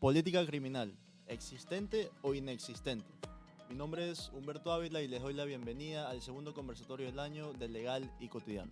Política criminal, ¿existente o inexistente? Mi nombre es Humberto Ávila y les doy la bienvenida al segundo conversatorio del año de Legal y Cotidiano.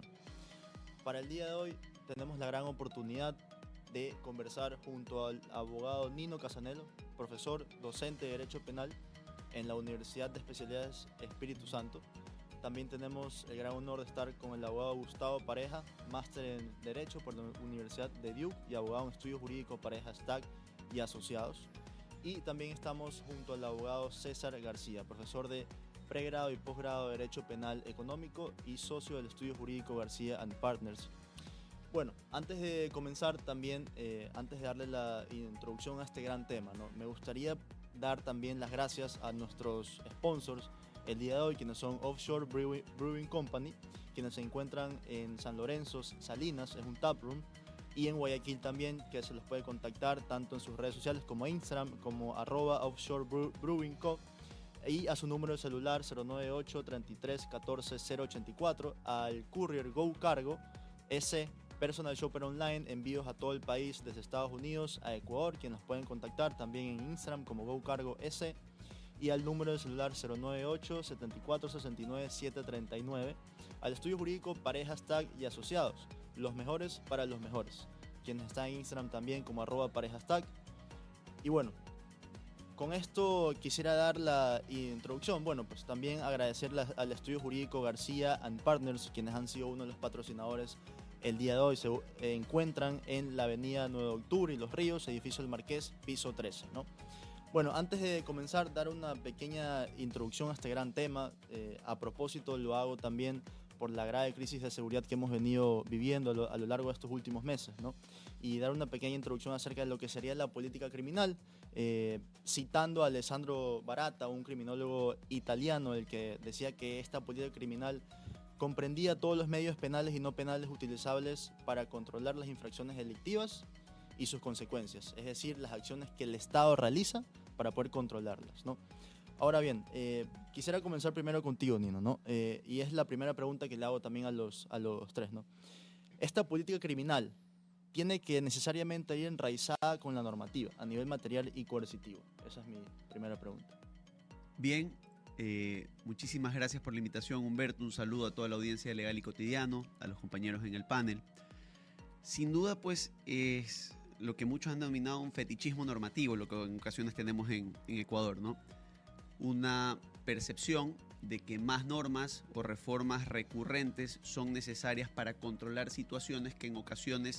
Para el día de hoy tenemos la gran oportunidad de conversar junto al abogado Nino Casanelo, profesor docente de Derecho Penal en la Universidad de Especialidades Espíritu Santo. También tenemos el gran honor de estar con el abogado Gustavo Pareja, máster en Derecho por la Universidad de Duke y abogado en Estudios Jurídicos Pareja Stack y Asociados. Y también estamos junto al abogado César García, profesor de pregrado y posgrado de Derecho Penal Económico y socio del Estudio Jurídico García and Partners. Bueno, antes de comenzar también, antes de darle la introducción a este gran tema, ¿no? Me gustaría dar también las gracias a nuestros sponsors el día de hoy, quienes son Offshore Brewing Company, quienes se encuentran en San Lorenzo, Salinas, es un taproom, y en Guayaquil también, que se los puede contactar tanto en sus redes sociales como Instagram, como @Offshore Brewing Co. Y a su número de celular 098 33 14 084, al courier Go Cargo S, personal shopper online, envíos a todo el país desde Estados Unidos a Ecuador, quienes nos pueden contactar también en Instagram como Go Cargo S, y al número de celular 098 74 69 739, al Estudio Jurídico Parejas Tag y Asociados, los mejores para los mejores, quienes están en Instagram también como @Parejas Tag. Y bueno, con esto quisiera dar la introducción. Bueno, pues también agradecerle al Estudio Jurídico García and Partners, quienes han sido uno de los patrocinadores el día de hoy. Se encuentran en la avenida 9 de Octubre y Los Ríos, edificio El Marqués, piso 13, ¿no? Bueno, antes de comenzar, dar una pequeña introducción a este gran tema. A propósito, lo hago también por la grave crisis de seguridad que hemos venido viviendo a lo largo de estos últimos meses, ¿no? Y dar una pequeña introducción acerca de lo que sería la política criminal, citando a Alessandro Barata, un criminólogo italiano, el que decía que esta política criminal comprendía todos los medios penales y no penales utilizables para controlar las infracciones delictivas y sus consecuencias, es decir, las acciones que el Estado realiza para poder controlarlas, ¿no? Ahora bien, quisiera comenzar primero contigo, Nino, ¿no? Y es la primera pregunta que le hago también a los tres, ¿no? Esta política criminal tiene que necesariamente ir enraizada con la normativa a nivel material y coercitivo. Esa es mi primera pregunta. Bien, muchísimas gracias por la invitación, Humberto. Un saludo a toda la audiencia de Legal y Cotidiano, a los compañeros en el panel. Sin duda, pues, es lo que muchos han denominado un fetichismo normativo, lo que en ocasiones tenemos en Ecuador, ¿no? Una percepción de que más normas o reformas recurrentes son necesarias para controlar situaciones que en ocasiones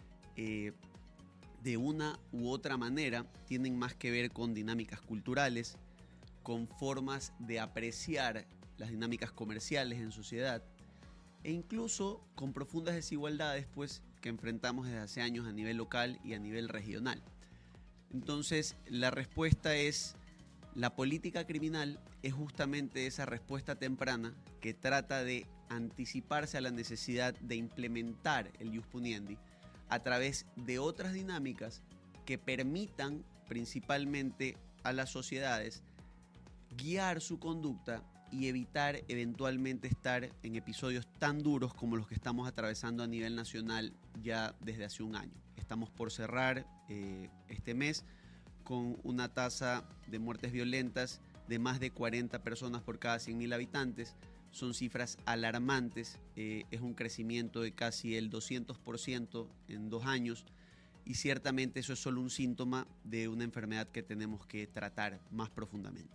de una u otra manera tienen más que ver con dinámicas culturales, con formas de apreciar las dinámicas comerciales en sociedad e incluso con profundas desigualdades, pues, que enfrentamos desde hace años a nivel local y a nivel regional. Entonces, la respuesta es: la política criminal es justamente esa respuesta temprana que trata de anticiparse a la necesidad de implementar el ius puniendi a través de otras dinámicas que permitan principalmente a las sociedades guiar su conducta y evitar eventualmente estar en episodios tan duros como los que estamos atravesando a nivel nacional ya desde hace un año. Estamos por cerrar este mes con una tasa de muertes violentas de más de 40 personas por cada 100.000 habitantes. Son cifras alarmantes, es un crecimiento de casi el 200% en 2 años, y ciertamente eso es solo un síntoma de una enfermedad que tenemos que tratar más profundamente.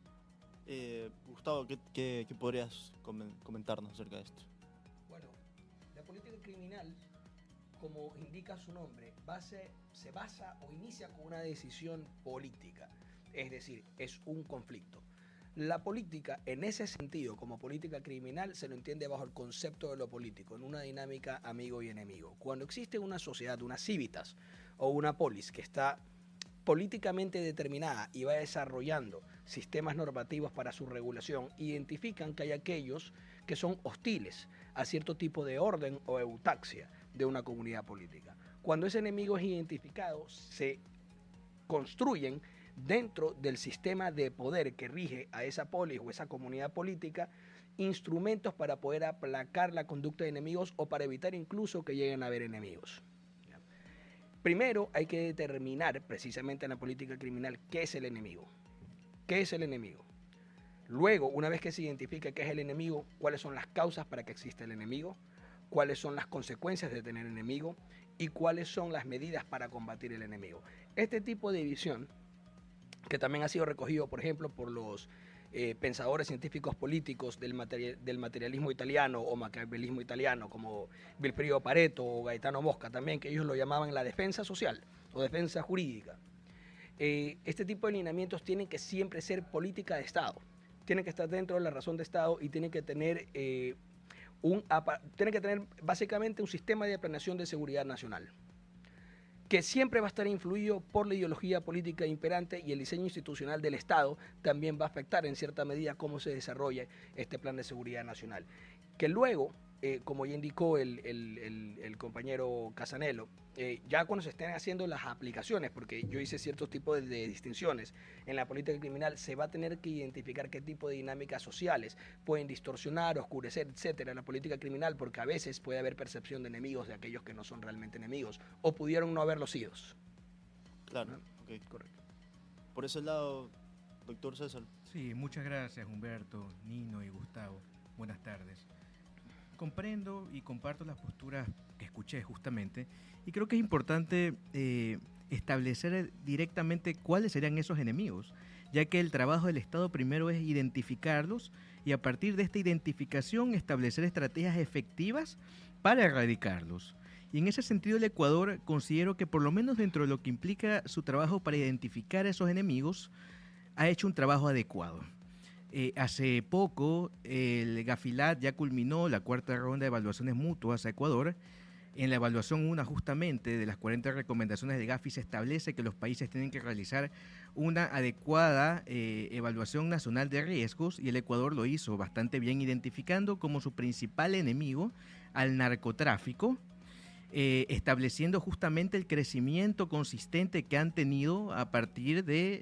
Gustavo, ¿qué podrías comentarnos acerca de esto? Bueno, la política criminal, como indica su nombre, se basa o inicia con una decisión política, es decir, es un conflicto. La política, en ese sentido, como política criminal, se lo entiende bajo el concepto de lo político, en una dinámica amigo y enemigo. Cuando existe una sociedad, una civitas o una polis que está políticamente determinada y va desarrollando sistemas normativos para su regulación, identifican que hay aquellos que son hostiles a cierto tipo de orden o eutaxia de una comunidad política. Cuando ese enemigo es identificado, se construyen dentro del sistema de poder que rige a esa polis o esa comunidad política instrumentos para poder aplacar la conducta de enemigos o para evitar incluso que lleguen a haber enemigos. Primero hay que determinar precisamente en la política criminal qué es el enemigo. ¿Qué es el enemigo? Luego, una vez que se identifica qué es el enemigo, cuáles son las causas para que exista el enemigo, cuáles son las consecuencias de tener enemigo y cuáles son las medidas para combatir el enemigo. Este tipo de visión, que también ha sido recogido, por ejemplo, por los pensadores científicos políticos del materialismo italiano o maquiavelismo italiano, como Vilfredo Pareto o Gaetano Mosca también, que ellos lo llamaban la defensa social o defensa jurídica. Este tipo de lineamientos tienen que siempre ser política de Estado, tienen que estar dentro de la razón de Estado y tienen que tener básicamente un sistema de planeación de seguridad nacional, que siempre va a estar influido por la ideología política imperante, y el diseño institucional del Estado también va a afectar en cierta medida cómo se desarrolla este plan de seguridad nacional. Que luego, como ya indicó el compañero Casanelo, ya cuando se estén haciendo las aplicaciones, porque yo hice ciertos tipos de distinciones en la política criminal, se va a tener que identificar qué tipo de dinámicas sociales pueden distorsionar, oscurecer, etcétera, la política criminal, porque a veces puede haber percepción de enemigos de aquellos que no son realmente enemigos, o pudieron no haberlo sido. Claro, ¿No? ok. Correcto. Por ese lado, doctor César. Sí, muchas gracias Humberto, Nino y Gustavo. Buenas tardes. Comprendo y comparto las posturas que escuché justamente, y creo que es importante establecer directamente cuáles serían esos enemigos, ya que el trabajo del Estado primero es identificarlos y a partir de esta identificación establecer estrategias efectivas para erradicarlos. Y en ese sentido el Ecuador considero que por lo menos dentro de lo que implica su trabajo para identificar esos enemigos, ha hecho un trabajo adecuado. Hace poco el Gafilat ya culminó la cuarta ronda de evaluaciones mutuas a Ecuador. En la evaluación 1 justamente de las 40 recomendaciones de Gafi se establece que los países tienen que realizar una adecuada evaluación nacional de riesgos, y el Ecuador lo hizo bastante bien, identificando como su principal enemigo al narcotráfico, estableciendo justamente el crecimiento consistente que han tenido a partir de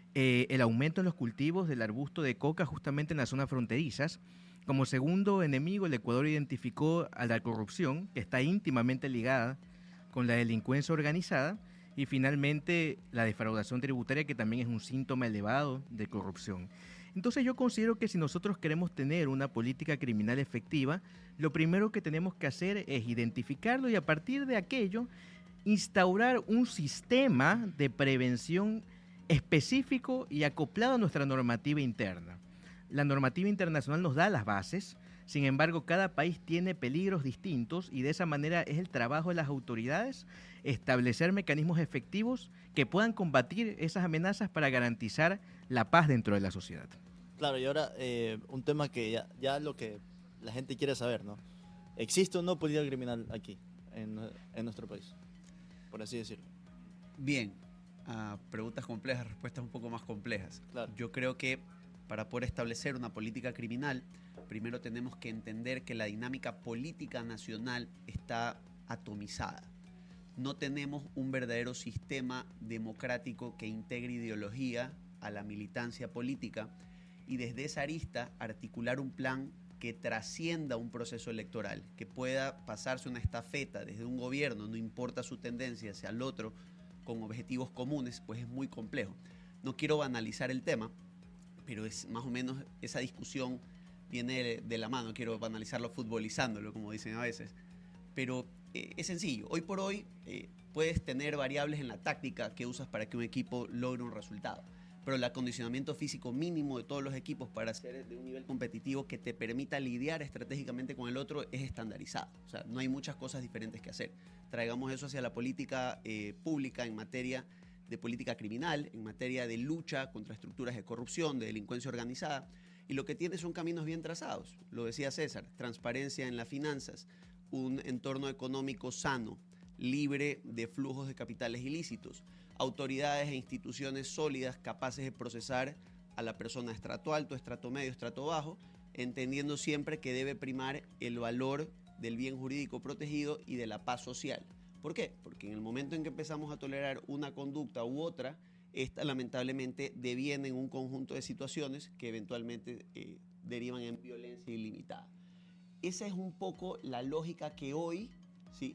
el aumento en los cultivos del arbusto de coca justamente en las zonas fronterizas. Como segundo enemigo, el Ecuador identificó a la corrupción, que está íntimamente ligada con la delincuencia organizada, y finalmente la defraudación tributaria, que también es un síntoma elevado de corrupción. Entonces yo considero que si nosotros queremos tener una política criminal efectiva, lo primero que tenemos que hacer es identificarlo y a partir de aquello instaurar un sistema de prevención específico y acoplado a nuestra normativa interna. La normativa internacional nos da las bases, sin embargo, cada país tiene peligros distintos y de esa manera es el trabajo de las autoridades establecer mecanismos efectivos que puedan combatir esas amenazas para garantizar la paz dentro de la sociedad. Claro, y ahora un tema que ya lo que la gente quiere saber, ¿no? ¿Existe o no política criminal aquí, en nuestro país? Por así decirlo. Bien, preguntas complejas, respuestas un poco más complejas. Claro. Yo creo que para poder establecer una política criminal, primero tenemos que entender que la dinámica política nacional está atomizada. No tenemos un verdadero sistema democrático que integre ideología a la militancia política y desde esa arista articular un plan que trascienda un proceso electoral, que pueda pasarse una estafeta desde un gobierno, no importa su tendencia, hacia el otro, con objetivos comunes, pues es muy complejo. No quiero banalizar el tema, pero es más o menos esa discusión viene de la mano. Quiero banalizarlo futbolizándolo, como dicen a veces. Pero es sencillo. Hoy por hoy puedes tener variables en la táctica que usas para que un equipo logre un resultado. Pero el acondicionamiento físico mínimo de todos los equipos para ser de un nivel competitivo que te permita lidiar estratégicamente con el otro es estandarizado. O sea, no hay muchas cosas diferentes que hacer. Traigamos eso hacia la política pública en materia de política criminal, en materia de lucha contra estructuras de corrupción, de delincuencia organizada, y lo que tiene son caminos bien trazados. Lo decía César, transparencia en las finanzas, un entorno económico sano, libre de flujos de capitales ilícitos, autoridades e instituciones sólidas capaces de procesar a la persona estrato alto, estrato medio, estrato bajo, entendiendo siempre que debe primar el valor del bien jurídico protegido y de la paz social. ¿Por qué? Porque en el momento en que empezamos a tolerar una conducta u otra, esta lamentablemente deviene en un conjunto de situaciones que eventualmente derivan en violencia ilimitada. Esa es un poco la lógica que hoy, ¿sí?,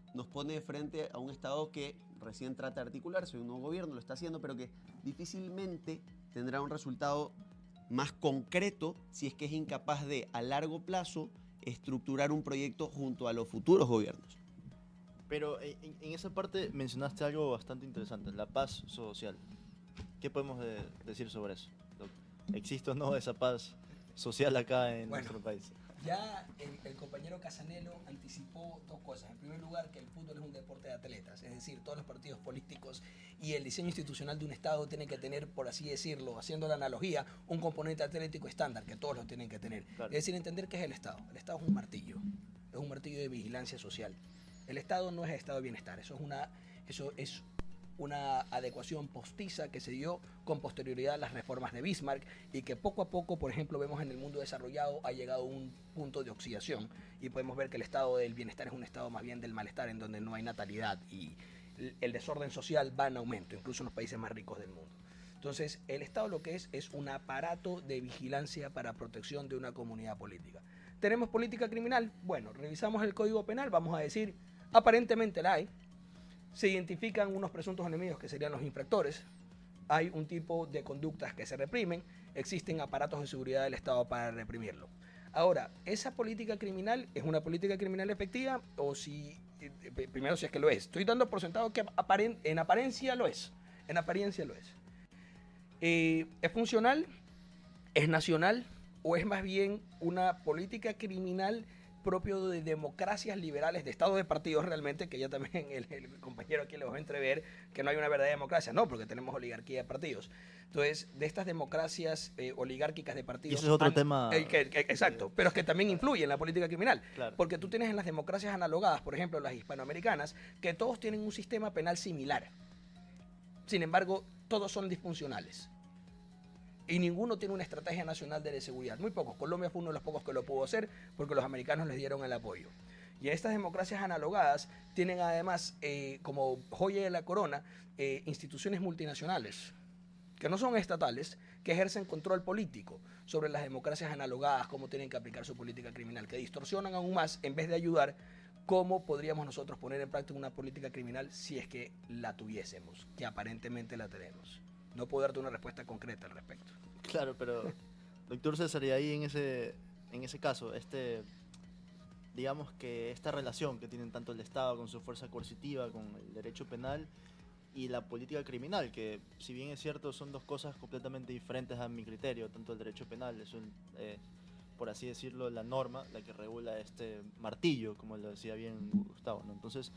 nos pone de frente a un Estado que recién trata de articularse, un nuevo gobierno lo está haciendo, pero que difícilmente tendrá un resultado más concreto si es que es incapaz de, a largo plazo, estructurar un proyecto junto a los futuros gobiernos. Pero en esa parte mencionaste algo bastante interesante, la paz social. ¿Qué podemos decir sobre eso? ¿Existe o no esa paz social acá en nuestro país? Ya el compañero Casanelo anticipó dos cosas. En primer lugar, que el fútbol es un deporte de atletas, es decir, todos los partidos políticos y el diseño institucional de un Estado tienen que tener, por así decirlo, haciendo la analogía, un componente atlético estándar, que todos lo tienen que tener. Claro. Es decir, entender qué es el Estado. El Estado es un martillo de vigilancia social. El Estado no es el estado de bienestar, eso es una adecuación postiza que se dio con posterioridad a las reformas de Bismarck y que poco a poco, por ejemplo, vemos en el mundo desarrollado ha llegado a un punto de oxidación y podemos ver que el estado del bienestar es un estado más bien del malestar, en donde no hay natalidad y el desorden social va en aumento, incluso en los países más ricos del mundo. Entonces, el Estado lo que es un aparato de vigilancia para protección de una comunidad política. ¿Tenemos política criminal? Bueno, revisamos el Código Penal, vamos a decir, aparentemente la hay. Se identifican unos presuntos enemigos que serían los infractores. Hay un tipo de conductas que se reprimen. Existen aparatos de seguridad del Estado para reprimirlo. Ahora, ¿esa política criminal es una política criminal efectiva? O si, primero, si es que lo es. Estoy dando por sentado que en apariencia lo es. En apariencia lo es. ¿Es funcional? ¿Es nacional? ¿O es más bien una política criminal propio de democracias liberales, de estados de partidos realmente, que ya también el compañero aquí le va a entrever que no hay una verdadera democracia? No, porque tenemos oligarquía de partidos. Entonces, de estas democracias oligárquicas de partidos... Y ese es otro tema... exacto, pero es que también influye en la política criminal. Claro. Porque tú tienes en las democracias analogadas, por ejemplo, las hispanoamericanas, que todos tienen un sistema penal similar. Sin embargo, todos son disfuncionales. Y ninguno tiene una estrategia nacional de seguridad. Muy pocos. Colombia fue uno de los pocos que lo pudo hacer porque los americanos les dieron el apoyo. Y estas democracias analogadas tienen además como joya de la corona instituciones multinacionales que no son estatales, que ejercen control político sobre las democracias analogadas, cómo tienen que aplicar su política criminal, que distorsionan aún más en vez de ayudar. ¿Cómo podríamos nosotros poner en práctica una política criminal si es que la tuviésemos, que aparentemente la tenemos? No puedo darte una respuesta concreta al respecto. Claro, pero doctor César, y ahí en ese caso, digamos que esta relación que tienen tanto el Estado con su fuerza coercitiva, con el derecho penal y la política criminal, que si bien es cierto son dos cosas completamente diferentes a mi criterio, tanto el derecho penal es por así decirlo, la norma, la que regula este martillo, como lo decía bien Gustavo, ¿no? Entonces,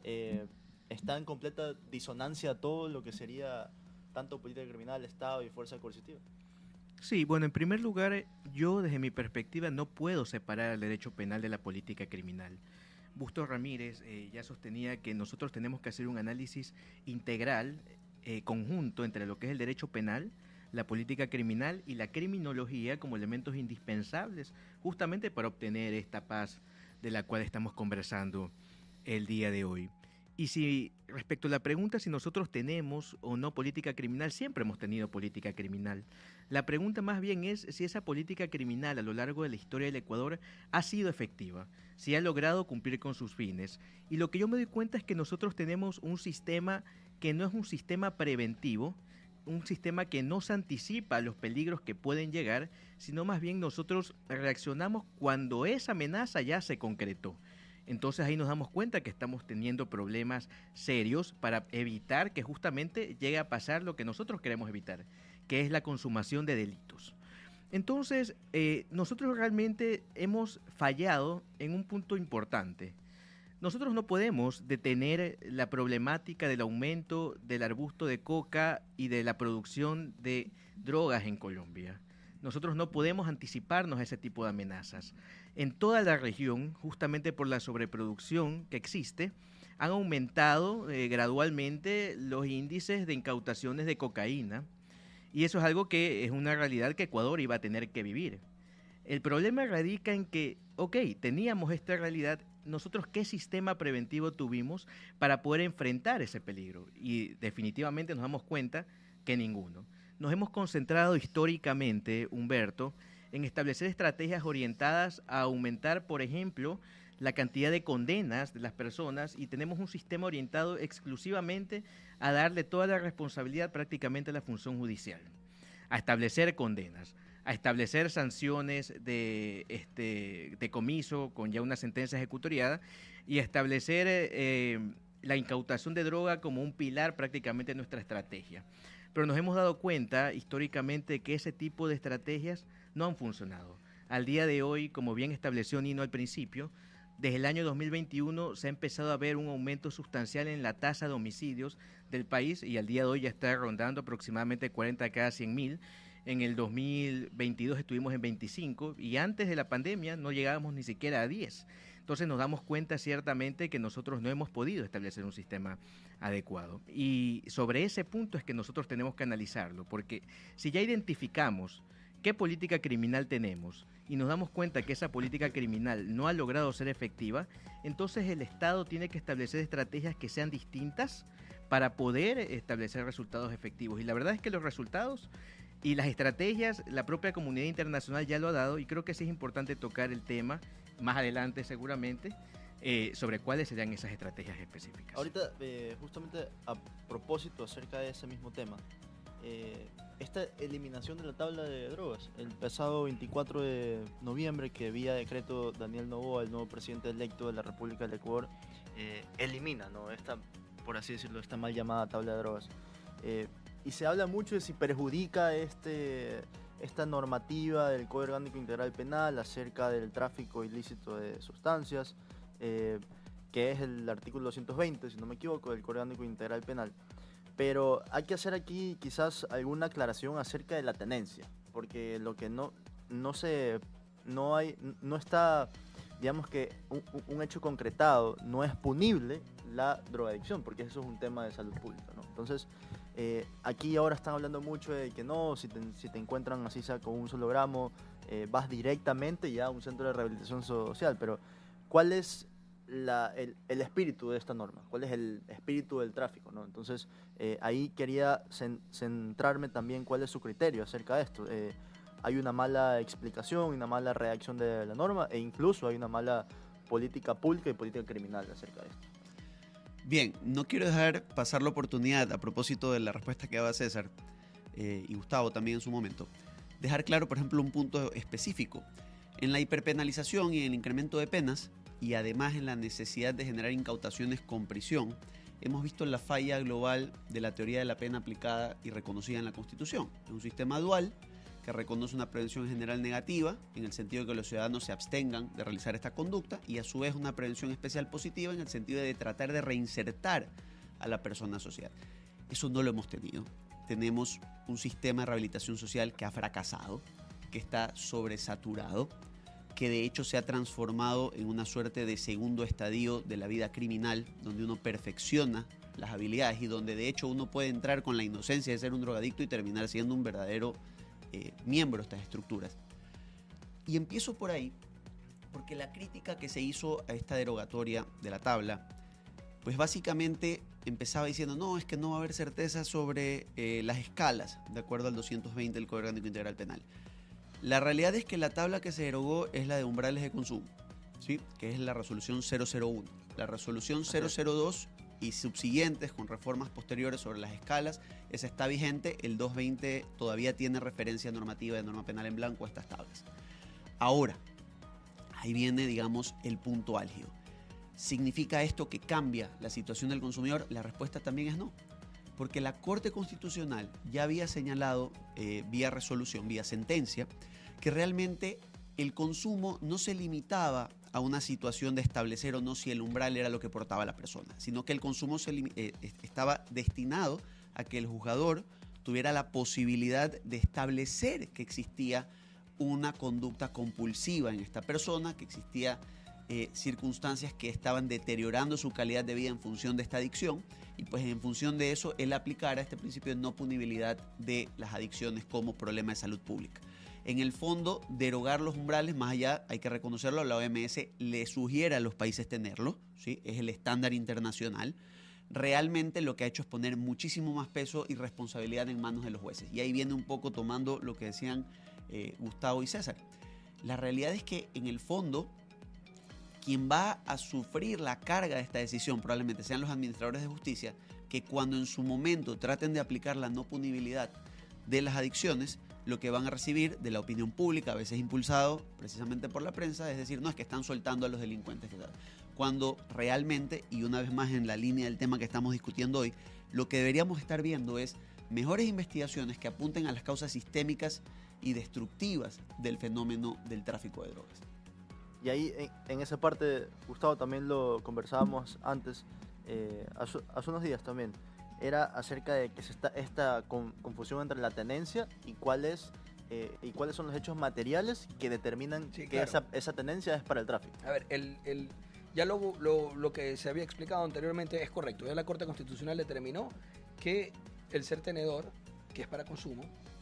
está en completa disonancia todo lo que sería tanto política criminal, Estado y fuerza coercitiva. Sí, bueno, en primer lugar, yo desde mi perspectiva no puedo separar el derecho penal de la política criminal. Busto Ramírez ya sostenía que nosotros tenemos que hacer un análisis integral, conjunto, entre lo que es el derecho penal, la política criminal y la criminología como elementos indispensables justamente para obtener esta paz de la cual estamos conversando el día de hoy. Y si respecto a la pregunta si nosotros tenemos o no política criminal, siempre hemos tenido política criminal. La pregunta más bien es si esa política criminal a lo largo de la historia del Ecuador ha sido efectiva, si ha logrado cumplir con sus fines. Y lo que yo me doy cuenta es que nosotros tenemos un sistema que no es un sistema preventivo, un sistema que no se anticipa a los peligros que pueden llegar, sino más bien nosotros reaccionamos cuando esa amenaza ya se concretó. Entonces ahí nos damos cuenta que estamos teniendo problemas serios para evitar que justamente llegue a pasar lo que nosotros queremos evitar, que es la consumación de delitos. Entonces, nosotros realmente hemos fallado en un punto importante. Nosotros no podemos detener la problemática del aumento del arbusto de coca y de la producción de drogas en Colombia. Nosotros no podemos anticiparnos a ese tipo de amenazas. En toda la región, justamente por la sobreproducción que existe, han aumentado gradualmente los índices de incautaciones de cocaína, y eso es algo que es una realidad que Ecuador iba a tener que vivir. El problema radica en que, teníamos esta realidad, nosotros ¿qué sistema preventivo tuvimos para poder enfrentar ese peligro? Y definitivamente nos damos cuenta que ninguno. Nos hemos concentrado históricamente, Humberto, en establecer estrategias orientadas a aumentar, por ejemplo, la cantidad de condenas de las personas y tenemos un sistema orientado exclusivamente a darle toda la responsabilidad prácticamente a la función judicial, a establecer condenas, a establecer sanciones de decomiso con ya una sentencia ejecutoriada y a establecer la incautación de droga como un pilar prácticamente de nuestra estrategia. Pero nos hemos dado cuenta históricamente que ese tipo de estrategias no han funcionado. Al día de hoy, como bien estableció Nino al principio, desde el año 2021 se ha empezado a ver un aumento sustancial en la tasa de homicidios del país y al día de hoy ya está rondando aproximadamente 40 cada 100.000. En el 2022 estuvimos en 25 y antes de la pandemia no llegábamos ni siquiera a 10. Entonces nos damos cuenta ciertamente que nosotros no hemos podido establecer un sistema adecuado. Y sobre ese punto es que nosotros tenemos que analizarlo, porque si ya identificamos qué política criminal tenemos y nos damos cuenta que esa política criminal no ha logrado ser efectiva, entonces el Estado tiene que establecer estrategias que sean distintas para poder establecer resultados efectivos. Y la verdad es que los resultados y las estrategias, la propia comunidad internacional ya lo ha dado y creo que sí es importante tocar el tema más adelante seguramente sobre cuáles serían esas estrategias específicas. Ahorita, justamente a propósito acerca de ese mismo tema, esta eliminación de la tabla de drogas, el pasado 24 de noviembre que vía decreto Daniel Noboa, el nuevo presidente electo de la República del Ecuador, elimina, ¿no?, esta, por así decirlo, esta mal llamada tabla de drogas. Y se habla mucho de si perjudica esta normativa del Código Orgánico Integral Penal acerca del tráfico ilícito de sustancias, que es el artículo 220, si no me equivoco, del Código Orgánico Integral Penal. Pero hay que hacer aquí quizás alguna aclaración acerca de la tenencia, porque lo que no está, digamos que un hecho concretado, no es punible la drogadicción, porque eso es un tema de salud pública, ¿no? Entonces, aquí ahora están hablando mucho de que no, si te encuentran así sea con un solo gramo, vas directamente ya a un centro de rehabilitación social, pero ¿cuál es el espíritu de esta norma? ¿Cuál es el espíritu del tráfico, ¿no? Entonces, ahí quería centrarme también cuál es su criterio acerca de esto. Hay una mala explicación, una mala redacción de la norma e incluso hay una mala política pública y política criminal acerca de esto. Bien, no quiero dejar pasar la oportunidad, a propósito de la respuesta que daba César y Gustavo también en su momento, dejar claro, por ejemplo, un punto específico. En la hiperpenalización y en el incremento de penas, y además en la necesidad de generar incautaciones con prisión, hemos visto la falla global de la teoría de la pena aplicada y reconocida en la Constitución. Es un sistema dual que reconoce una prevención general negativa, en el sentido de que los ciudadanos se abstengan de realizar esta conducta, y a su vez una prevención especial positiva, en el sentido de tratar de reinsertar a la persona social. Eso no lo hemos tenido. Tenemos un sistema de rehabilitación social que ha fracasado, que está sobresaturado, que de hecho se ha transformado en una suerte de segundo estadio de la vida criminal, donde uno perfecciona las habilidades y donde de hecho uno puede entrar con la inocencia de ser un drogadicto y terminar siendo un verdadero miembro de estas estructuras. Y empiezo por ahí, porque la crítica que se hizo a esta derogatoria de la tabla, pues básicamente empezaba diciendo, no, es que no va a haber certeza sobre las escalas, de acuerdo al 220 del Código Orgánico Integral Penal. La realidad es que la tabla que se derogó es la de umbrales de consumo, ¿sí?, que es la resolución 001. La resolución 002 y subsiguientes con reformas posteriores sobre las escalas, esa está vigente. El 220 todavía tiene referencia normativa de norma penal en blanco a estas tablas. Ahora, ahí viene, digamos, el punto álgido. ¿Significa esto que cambia la situación del consumidor? La respuesta también es no. Porque la Corte Constitucional ya había señalado, vía resolución, vía sentencia, que realmente el consumo no se limitaba a una situación de establecer o no si el umbral era lo que portaba la persona, sino que el consumo estaba destinado a que el juzgador tuviera la posibilidad de establecer que existía una conducta compulsiva en esta persona, que existía circunstancias que estaban deteriorando su calidad de vida en función de esta adicción, y pues en función de eso él aplicara este principio de no punibilidad de las adicciones como problema de salud pública. En el fondo, derogar los umbrales, más allá, hay que reconocerlo, la OMS le sugiere a los países tenerlo, ¿sí?, es el estándar internacional. Realmente lo que ha hecho es poner muchísimo más peso y responsabilidad en manos de los jueces. Y ahí viene un poco tomando lo que decían Gustavo y César. La realidad es que en el fondo, quien va a sufrir la carga de esta decisión probablemente sean los administradores de justicia, que cuando en su momento traten de aplicar la no punibilidad de las adicciones, lo que van a recibir de la opinión pública, a veces impulsado precisamente por la prensa, es decir, no, es que están soltando a los delincuentes. Cuando realmente, y una vez más en la línea del tema que estamos discutiendo hoy, lo que deberíamos estar viendo es mejores investigaciones que apunten a las causas sistémicas y destructivas del fenómeno del tráfico de drogas. Y ahí, en esa parte, Gustavo, también lo conversábamos antes, hace unos días también, era acerca de que esta confusión entre la tenencia y cuáles son los hechos materiales que determinan que claro, esa tenencia es para el tráfico. A ver, ya lo que se había explicado anteriormente es correcto. Ya la Corte Constitucional determinó que el ser tenedor, que es para consumo,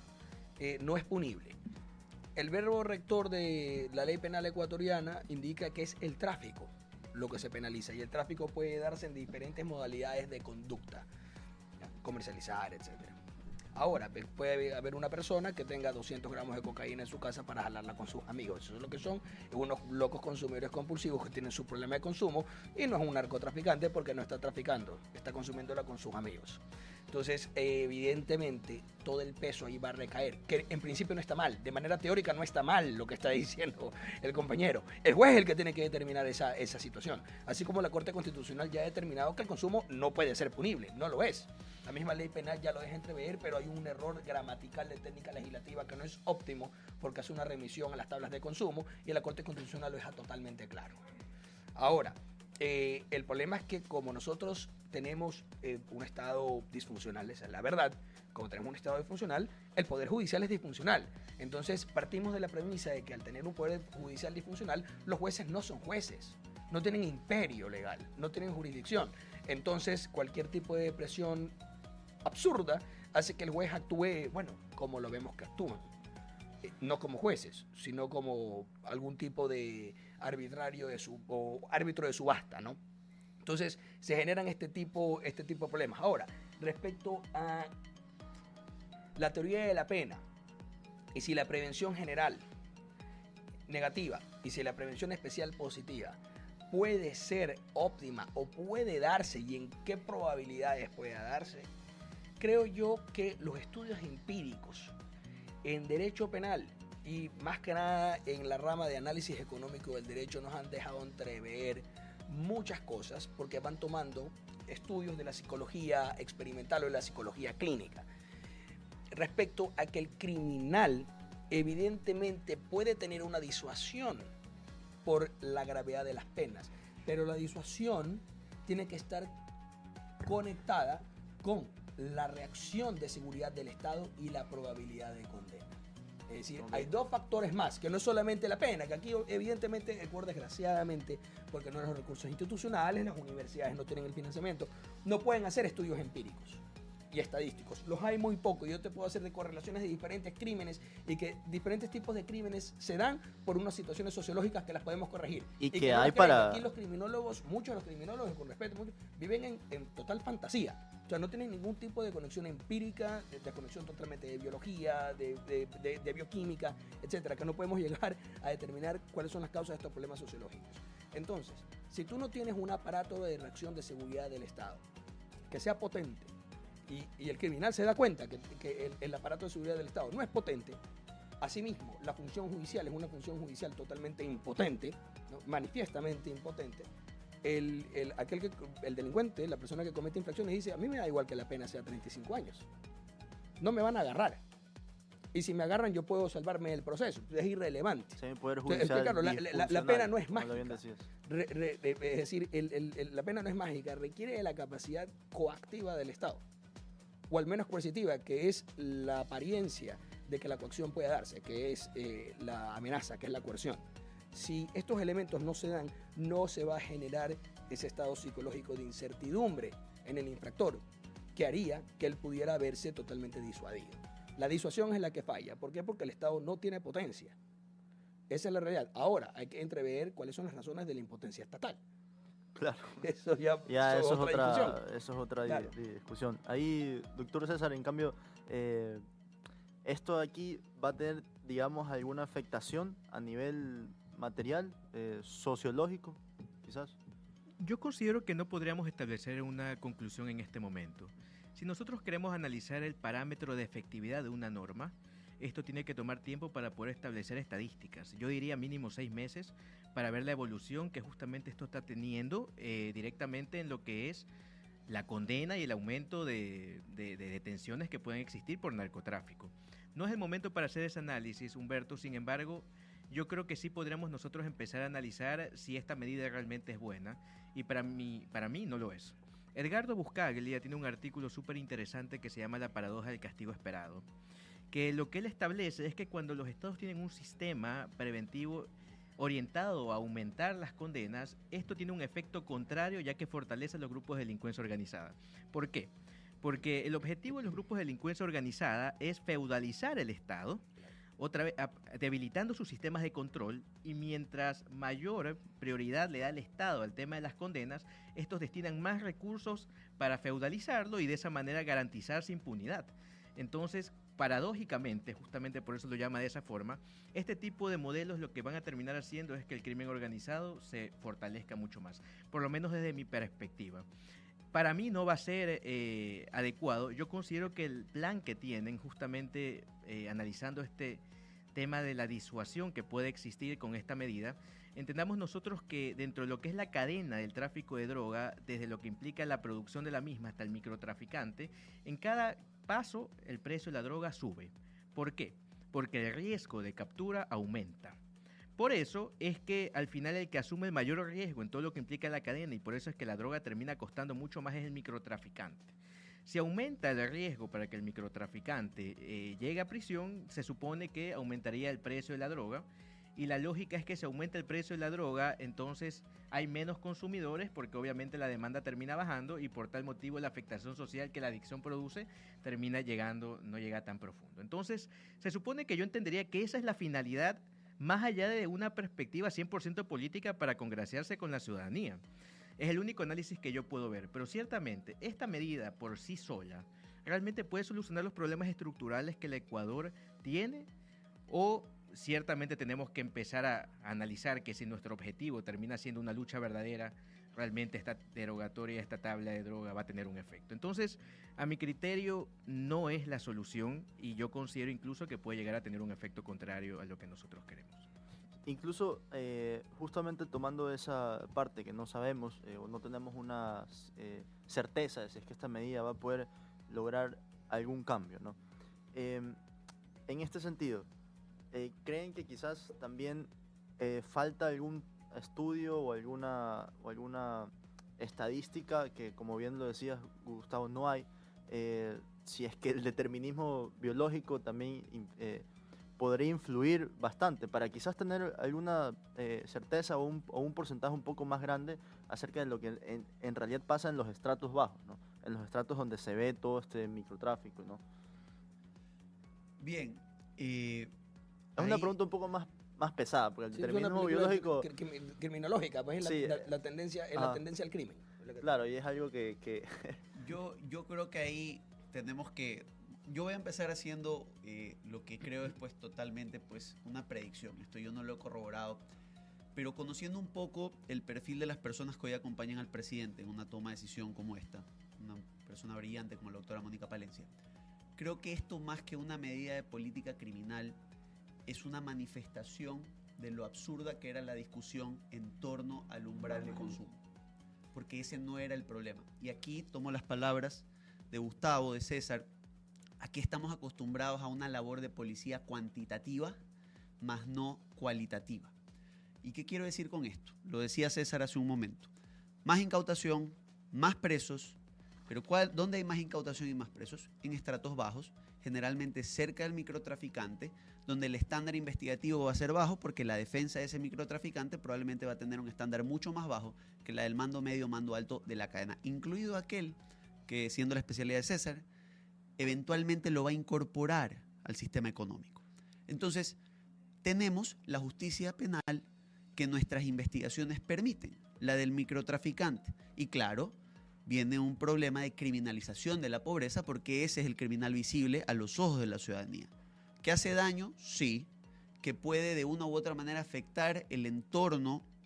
no es punible. El verbo rector de la ley penal ecuatoriana indica que es el tráfico lo que se penaliza, y el tráfico puede darse en diferentes modalidades de conducta, comercializar, etcétera. Ahora, puede haber una persona que tenga 200 gramos de cocaína en su casa para jalarla con sus amigos. Eso es lo que son unos locos consumidores compulsivos que tienen su problema de consumo, y no es un narcotraficante porque no está traficando, está consumiéndola con sus amigos. Entonces, evidentemente, todo el peso ahí va a recaer, que en principio no está mal, de manera teórica no está mal lo que está diciendo el compañero. El juez es el que tiene que determinar esa situación. Así como la Corte Constitucional ya ha determinado que el consumo no puede ser punible, no lo es. La misma ley penal ya lo deja entrever, pero hay un error gramatical de técnica legislativa que no es óptimo porque hace una remisión a las tablas de consumo, y la Corte Constitucional lo deja totalmente claro. Ahora, el problema es que como nosotros tenemos un Estado disfuncional, esa es la verdad, como tenemos un Estado disfuncional, el Poder Judicial es disfuncional. Entonces partimos de la premisa de que al tener un Poder Judicial disfuncional, los jueces no son jueces, no tienen imperio legal, no tienen jurisdicción. Entonces cualquier tipo de presión absurda hace que el juez actúe, bueno, como lo vemos que actúan. No como jueces, sino como algún tipo de árbitro de subasta, ¿no? Entonces se generan este tipo de problemas. Ahora, respecto a la teoría de la pena, y si la prevención general negativa y si la prevención especial positiva puede ser óptima o puede darse, y en qué probabilidades puede darse, creo yo que los estudios empíricos en derecho penal y más que nada en la rama de análisis económico del derecho nos han dejado entrever muchas cosas, porque van tomando estudios de la psicología experimental o de la psicología clínica respecto a que el criminal evidentemente puede tener una disuasión por la gravedad de las penas, pero la disuasión tiene que estar conectada con la reacción de seguridad del Estado y la probabilidad de condena. Es decir, hay dos factores más, que no es solamente la pena, que aquí evidentemente, desgraciadamente, porque no hay los recursos institucionales, las universidades no tienen el financiamiento, no pueden hacer estudios empíricos y estadísticos. Los hay muy poco. Yo te puedo hacer de correlaciones de diferentes crímenes, y que diferentes tipos de crímenes se dan por unas situaciones sociológicas que las podemos corregir. Y que hay para... Aquí los criminólogos, muchos de los criminólogos, con respeto, viven en total fantasía. O sea, no tienen ningún tipo de conexión empírica, de conexión totalmente de biología, de bioquímica, etcétera, que no podemos llegar a determinar cuáles son las causas de estos problemas sociológicos. Entonces, si tú no tienes un aparato de reacción de seguridad del Estado que sea potente, y el criminal se da cuenta que el aparato de seguridad del Estado no es potente, asimismo, la función judicial es una función judicial totalmente impotente, ¿no? Manifiestamente impotente. El delincuente, la persona que comete infracciones, dice: a mí me da igual que la pena sea 35 años. No me van a agarrar. Y si me agarran, yo puedo salvarme del proceso. Es irrelevante. Sí, poder judicial. Claro, la pena no es mágica. Es decir, la pena no es mágica, requiere de la capacidad coactiva del Estado, o al menos coercitiva, que es la apariencia de que la coacción puede darse, que es la amenaza, que es la coerción. Si estos elementos no se dan, no se va a generar ese estado psicológico de incertidumbre en el infractor, que haría que él pudiera verse totalmente disuadido. La disuasión es la que falla. ¿Por qué? Porque el Estado no tiene potencia. Esa es la realidad. Ahora hay que entrever cuáles son las razones de la impotencia estatal. Claro. Eso eso es otra claro. discusión. Ahí, doctor César, en cambio, esto aquí va a tener, digamos, alguna afectación a nivel material, sociológico, quizás? Yo considero que no podríamos establecer una conclusión en este momento. Si nosotros queremos analizar el parámetro de efectividad de una norma, esto tiene que tomar tiempo para poder establecer estadísticas. Yo diría mínimo 6 meses para ver la evolución que justamente esto está teniendo directamente en lo que es la condena y el aumento de detenciones que pueden existir por narcotráfico. No es el momento para hacer ese análisis, Humberto. Sin embargo, yo creo que sí podríamos nosotros empezar a analizar si esta medida realmente es buena, y para mí no lo es. Edgardo Buscaglia tiene un artículo súper interesante que se llama La paradoja del castigo esperado, que lo que él establece es que cuando los estados tienen un sistema preventivo orientado a aumentar las condenas, esto tiene un efecto contrario, ya que fortalece a los grupos de delincuencia organizada. ¿Por qué? Porque el objetivo de los grupos de delincuencia organizada es feudalizar el Estado, otra vez debilitando sus sistemas de control, y mientras mayor prioridad le da el Estado al tema de las condenas, estos destinan más recursos para feudalizarlo y de esa manera garantizarse impunidad. Entonces, paradójicamente, justamente por eso lo llama de esa forma, este tipo de modelos lo que van a terminar haciendo es que el crimen organizado se fortalezca mucho más, por lo menos desde mi perspectiva. Para mí no va a ser adecuado. Yo considero que el plan que tienen, justamente analizando este tema de la disuasión que puede existir con esta medida, entendamos nosotros que dentro de lo que es la cadena del tráfico de droga, desde lo que implica la producción de la misma hasta el microtraficante, en cada paso el precio de la droga sube. ¿Por qué? Porque el riesgo de captura aumenta. Por eso es que al final el que asume el mayor riesgo en todo lo que implica la cadena, y por eso es que la droga termina costando mucho más, es el microtraficante. Si aumenta el riesgo para que el microtraficante llegue a prisión, se supone que aumentaría el precio de la droga, y la lógica es que si aumenta el precio de la droga, entonces hay menos consumidores, porque obviamente la demanda termina bajando, y por tal motivo la afectación social que la adicción produce termina llegando, no llega tan profundo. Entonces se supone que yo entendería que esa es la finalidad, más allá de una perspectiva 100% política para congraciarse con la ciudadanía. Es el único análisis que yo puedo ver, pero ciertamente esta medida por sí sola realmente puede solucionar los problemas estructurales que el Ecuador tiene, o ciertamente tenemos que empezar a analizar que si nuestro objetivo termina siendo una lucha verdadera, realmente esta derogatoria, esta tabla de droga va a tener un efecto. Entonces, a mi criterio, no es la solución, y yo considero incluso que puede llegar a tener un efecto contrario a lo que nosotros queremos. Incluso, justamente tomando esa parte que no sabemos o no tenemos una certeza de si es que esta medida va a poder lograr algún cambio, ¿no? En este sentido, ¿creen que quizás también falta algún estudio o alguna estadística que, como bien lo decías, Gustavo, no hay? Si es que el determinismo biológico también podría influir bastante para quizás tener alguna certeza o un porcentaje un poco más grande acerca de lo que en realidad pasa en los estratos bajos, ¿no? En los estratos donde se ve todo este microtráfico, ¿no? Bien. Es una pregunta un poco más pesada, porque el determinismo biológico... Criminológica, pues es sí, la tendencia al crimen. Claro, y es algo que... Yo creo que ahí tenemos que... Yo voy a empezar haciendo lo que creo es pues totalmente pues una predicción. Esto yo no lo he corroborado, pero conociendo un poco el perfil de las personas que hoy acompañan al presidente en una toma de decisión como esta, una persona brillante como la doctora Mónica Palencia, creo que esto, más que una medida de política criminal, es una manifestación de lo absurda que era la discusión en torno al umbral de consumo, porque ese no era el problema. Y aquí tomo las palabras de Gustavo, de César. Aquí estamos acostumbrados a una labor de policía cuantitativa, más no cualitativa. ¿Y qué quiero decir con esto? Lo decía César hace un momento. Más incautación, más presos. ¿Pero dónde hay más incautación y más presos? En estratos bajos, generalmente cerca del microtraficante, donde el estándar investigativo va a ser bajo, porque la defensa de ese microtraficante probablemente va a tener un estándar mucho más bajo que la del mando medio, mando alto de la cadena, incluido aquel que, siendo la especialidad de César, eventualmente lo va a incorporar al sistema económico. Entonces, tenemos la justicia penal que nuestras investigaciones permiten, la del microtraficante. Y claro, viene un problema de criminalización de la pobreza, porque ese es el criminal visible a los ojos de la ciudadanía. ¿Que hace daño? Sí. ¿Que puede de una u otra manera afectar el entorno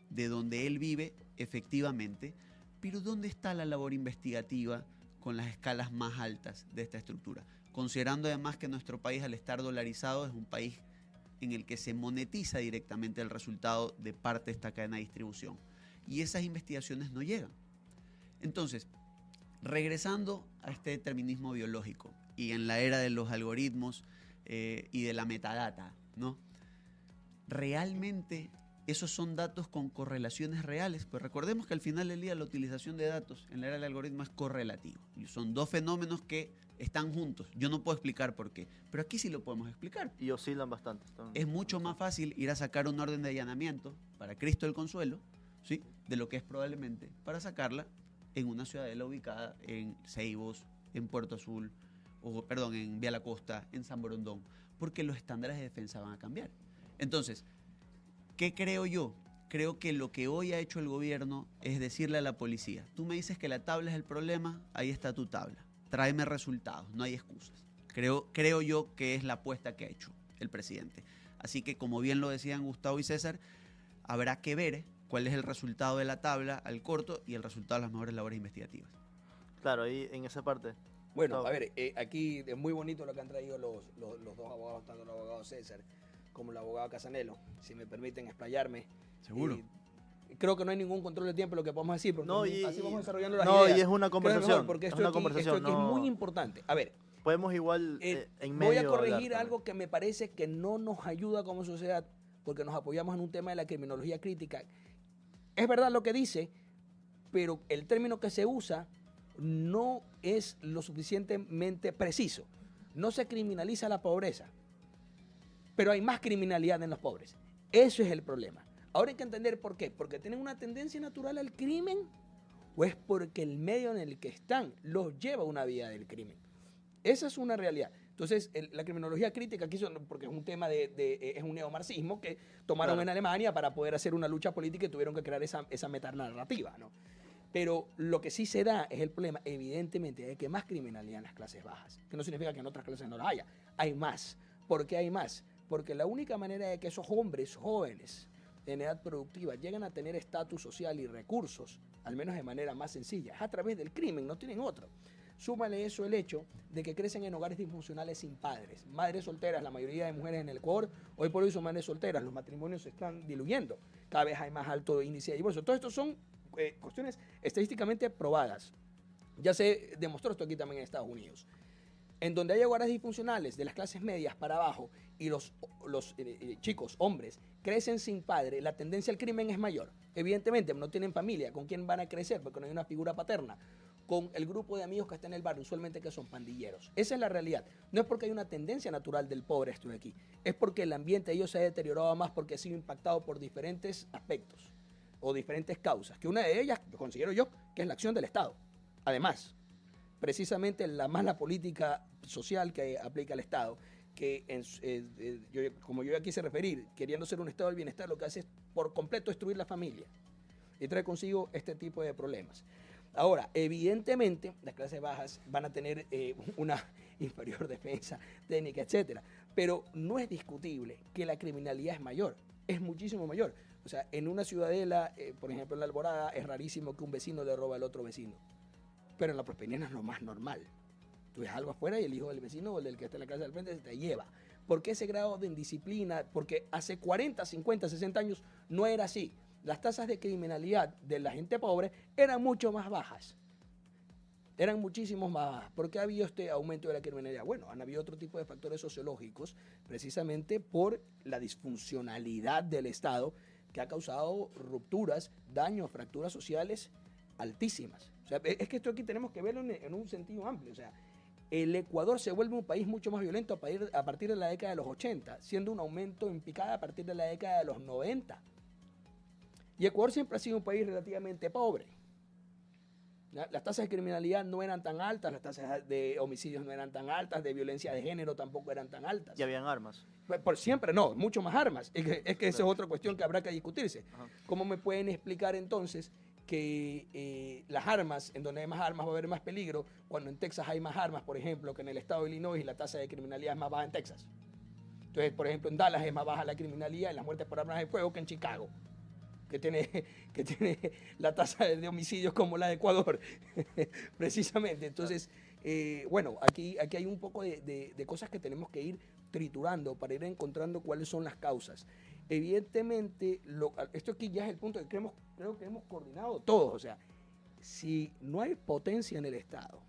de donde él vive, efectivamente, pero ¿dónde está la labor investigativa con las escalas más altas de esta estructura? Considerando además que nuestro país, al estar dolarizado, es un país en el que se monetiza directamente el resultado de parte de esta cadena de distribución. Y esas investigaciones no llegan. Entonces, regresando a este determinismo biológico y en la era de los algoritmos y de la metadata, ¿no? ¿Realmente esos son datos con correlaciones reales? Pues recordemos que al final del día la utilización de datos en la era del algoritmo es correlativo. Y son dos fenómenos que están juntos. Yo no puedo explicar por qué, pero aquí sí lo podemos explicar. Y oscilan bastante. Es mucho más fácil ir a sacar un orden de allanamiento para Cristo del Consuelo, ¿sí?, de lo que es probablemente para sacarla en una ciudadela ubicada en Ceibos, en Puerto Azul, en Vía La Costa, en San Borondón, porque los estándares de defensa van a cambiar. Entonces, ¿qué creo yo? Creo que lo que hoy ha hecho el gobierno es decirle a la policía: tú me dices que la tabla es el problema, ahí está tu tabla, tráeme resultados, no hay excusas. Creo yo que es la apuesta que ha hecho el presidente. Así que, como bien lo decían Gustavo y César, habrá que ver cuál es el resultado de la tabla al corto y el resultado de las mejores labores investigativas. Claro, ahí en esa parte. Bueno, Gustavo. a ver, aquí es muy bonito lo que han traído los dos abogados, tanto el abogado César como el abogado Casanelo, si me permiten explayarme. Seguro. Creo que no hay ningún control de tiempo en lo que podemos decir, porque No, así vamos desarrollando las no, ideas. y es una Creo que conversación. mejor, porque esto, es una aquí, conversación. esto aquí No, es muy importante. A ver, podemos igual en medio voy a corregir hablar algo que me parece que no nos ayuda como sociedad, porque nos apoyamos en un tema de la criminología crítica. Es verdad lo que dice, pero el término que se usa no es lo suficientemente preciso. No se criminaliza la pobreza, pero hay más criminalidad en los pobres. Eso es el problema. Ahora hay que entender por qué. ¿Porque tienen una tendencia natural al crimen? ¿O es porque el medio en el que están los lleva a una vida del crimen? Esa es una realidad. Entonces, la criminología crítica, aquí porque es un tema es un neomarxismo que tomaron Claro. en Alemania para poder hacer una lucha política y tuvieron que crear esa metanarrativa, ¿no? Pero lo que sí se da es el problema, evidentemente, de que más criminalidad en las clases bajas, que no significa que en otras clases no la haya. Hay más. ¿Por qué hay más? Porque la única manera de que esos hombres jóvenes en edad productiva llegan a tener estatus social y recursos, al menos de manera más sencilla, es a través del crimen, no tienen otro. Súmale eso el hecho de que crecen en hogares disfuncionales sin padres, madres solteras. La mayoría de mujeres en el Ecuador hoy por hoy son madres solteras, los matrimonios se están diluyendo, cada vez hay más alto índice de divorcio. Todo esto son cuestiones estadísticamente probadas. Ya se demostró esto aquí también en Estados Unidos. En donde hay hogares disfuncionales de las clases medias para abajo y los chicos, hombres, crecen sin padre, la tendencia al crimen es mayor. Evidentemente, no tienen familia. ¿Con quién van a crecer? Porque no hay una figura paterna. Con el grupo de amigos que está en el barrio, usualmente que son pandilleros. Esa es la realidad. No es porque hay una tendencia natural del pobre esto de aquí. Es porque el ambiente de ellos se ha deteriorado más porque ha sido impactado por diferentes aspectos o diferentes causas. Que una de ellas, considero yo, que es la acción del Estado. Además, precisamente la mala política social que aplica el Estado, que como yo ya quise referir, queriendo ser un Estado del bienestar, lo que hace es por completo destruir la familia y trae consigo este tipo de problemas. Ahora, evidentemente, las clases bajas van a tener una inferior defensa técnica, etcétera, pero no es discutible que la criminalidad es mayor, es muchísimo mayor. O sea, en una ciudadela, por ejemplo en La Alborada, es rarísimo que un vecino le roba al otro vecino, pero en la Prosperiana es lo más normal. Tú ves algo afuera y el hijo del vecino o el del que está en la casa del frente se te lleva. ¿Por qué ese grado de indisciplina? Porque hace 40, 50, 60 años no era así. Las tasas de criminalidad de la gente pobre eran mucho más bajas. Eran muchísimo más bajas. ¿Por qué ha habido este aumento de la criminalidad? Bueno, han habido otro tipo de factores sociológicos, precisamente por la disfuncionalidad del Estado, que ha causado rupturas, daños, fracturas sociales altísimas. O sea, es que esto aquí tenemos que verlo en un sentido amplio. O sea, el Ecuador se vuelve un país mucho más violento a partir de la década de los 80, siendo un aumento en picada a partir de la década de los 90. Y Ecuador siempre ha sido un país relativamente pobre. Las tasas de criminalidad no eran tan altas, las tasas de homicidios no eran tan altas, de violencia de género tampoco eran tan altas. Y habían armas. Por siempre no, mucho más armas. Es que esa es otra cuestión que habrá que discutirse. Ajá. ¿Cómo me pueden explicar entonces que las armas, en donde hay más armas va a haber más peligro, cuando en Texas hay más armas, por ejemplo, que en el estado de Illinois, y la tasa de criminalidad es más baja en Texas? Entonces, por ejemplo, en Dallas es más baja la criminalidad y las muertes por armas de fuego que en Chicago. que tiene, que tiene la tasa de homicidios como la de Ecuador, precisamente. Entonces, bueno, aquí hay un poco de cosas que tenemos que ir triturando para ir encontrando cuáles son las causas. Evidentemente, esto aquí ya es el punto que creo que hemos coordinado todos. O sea, si no hay potencia en el Estado,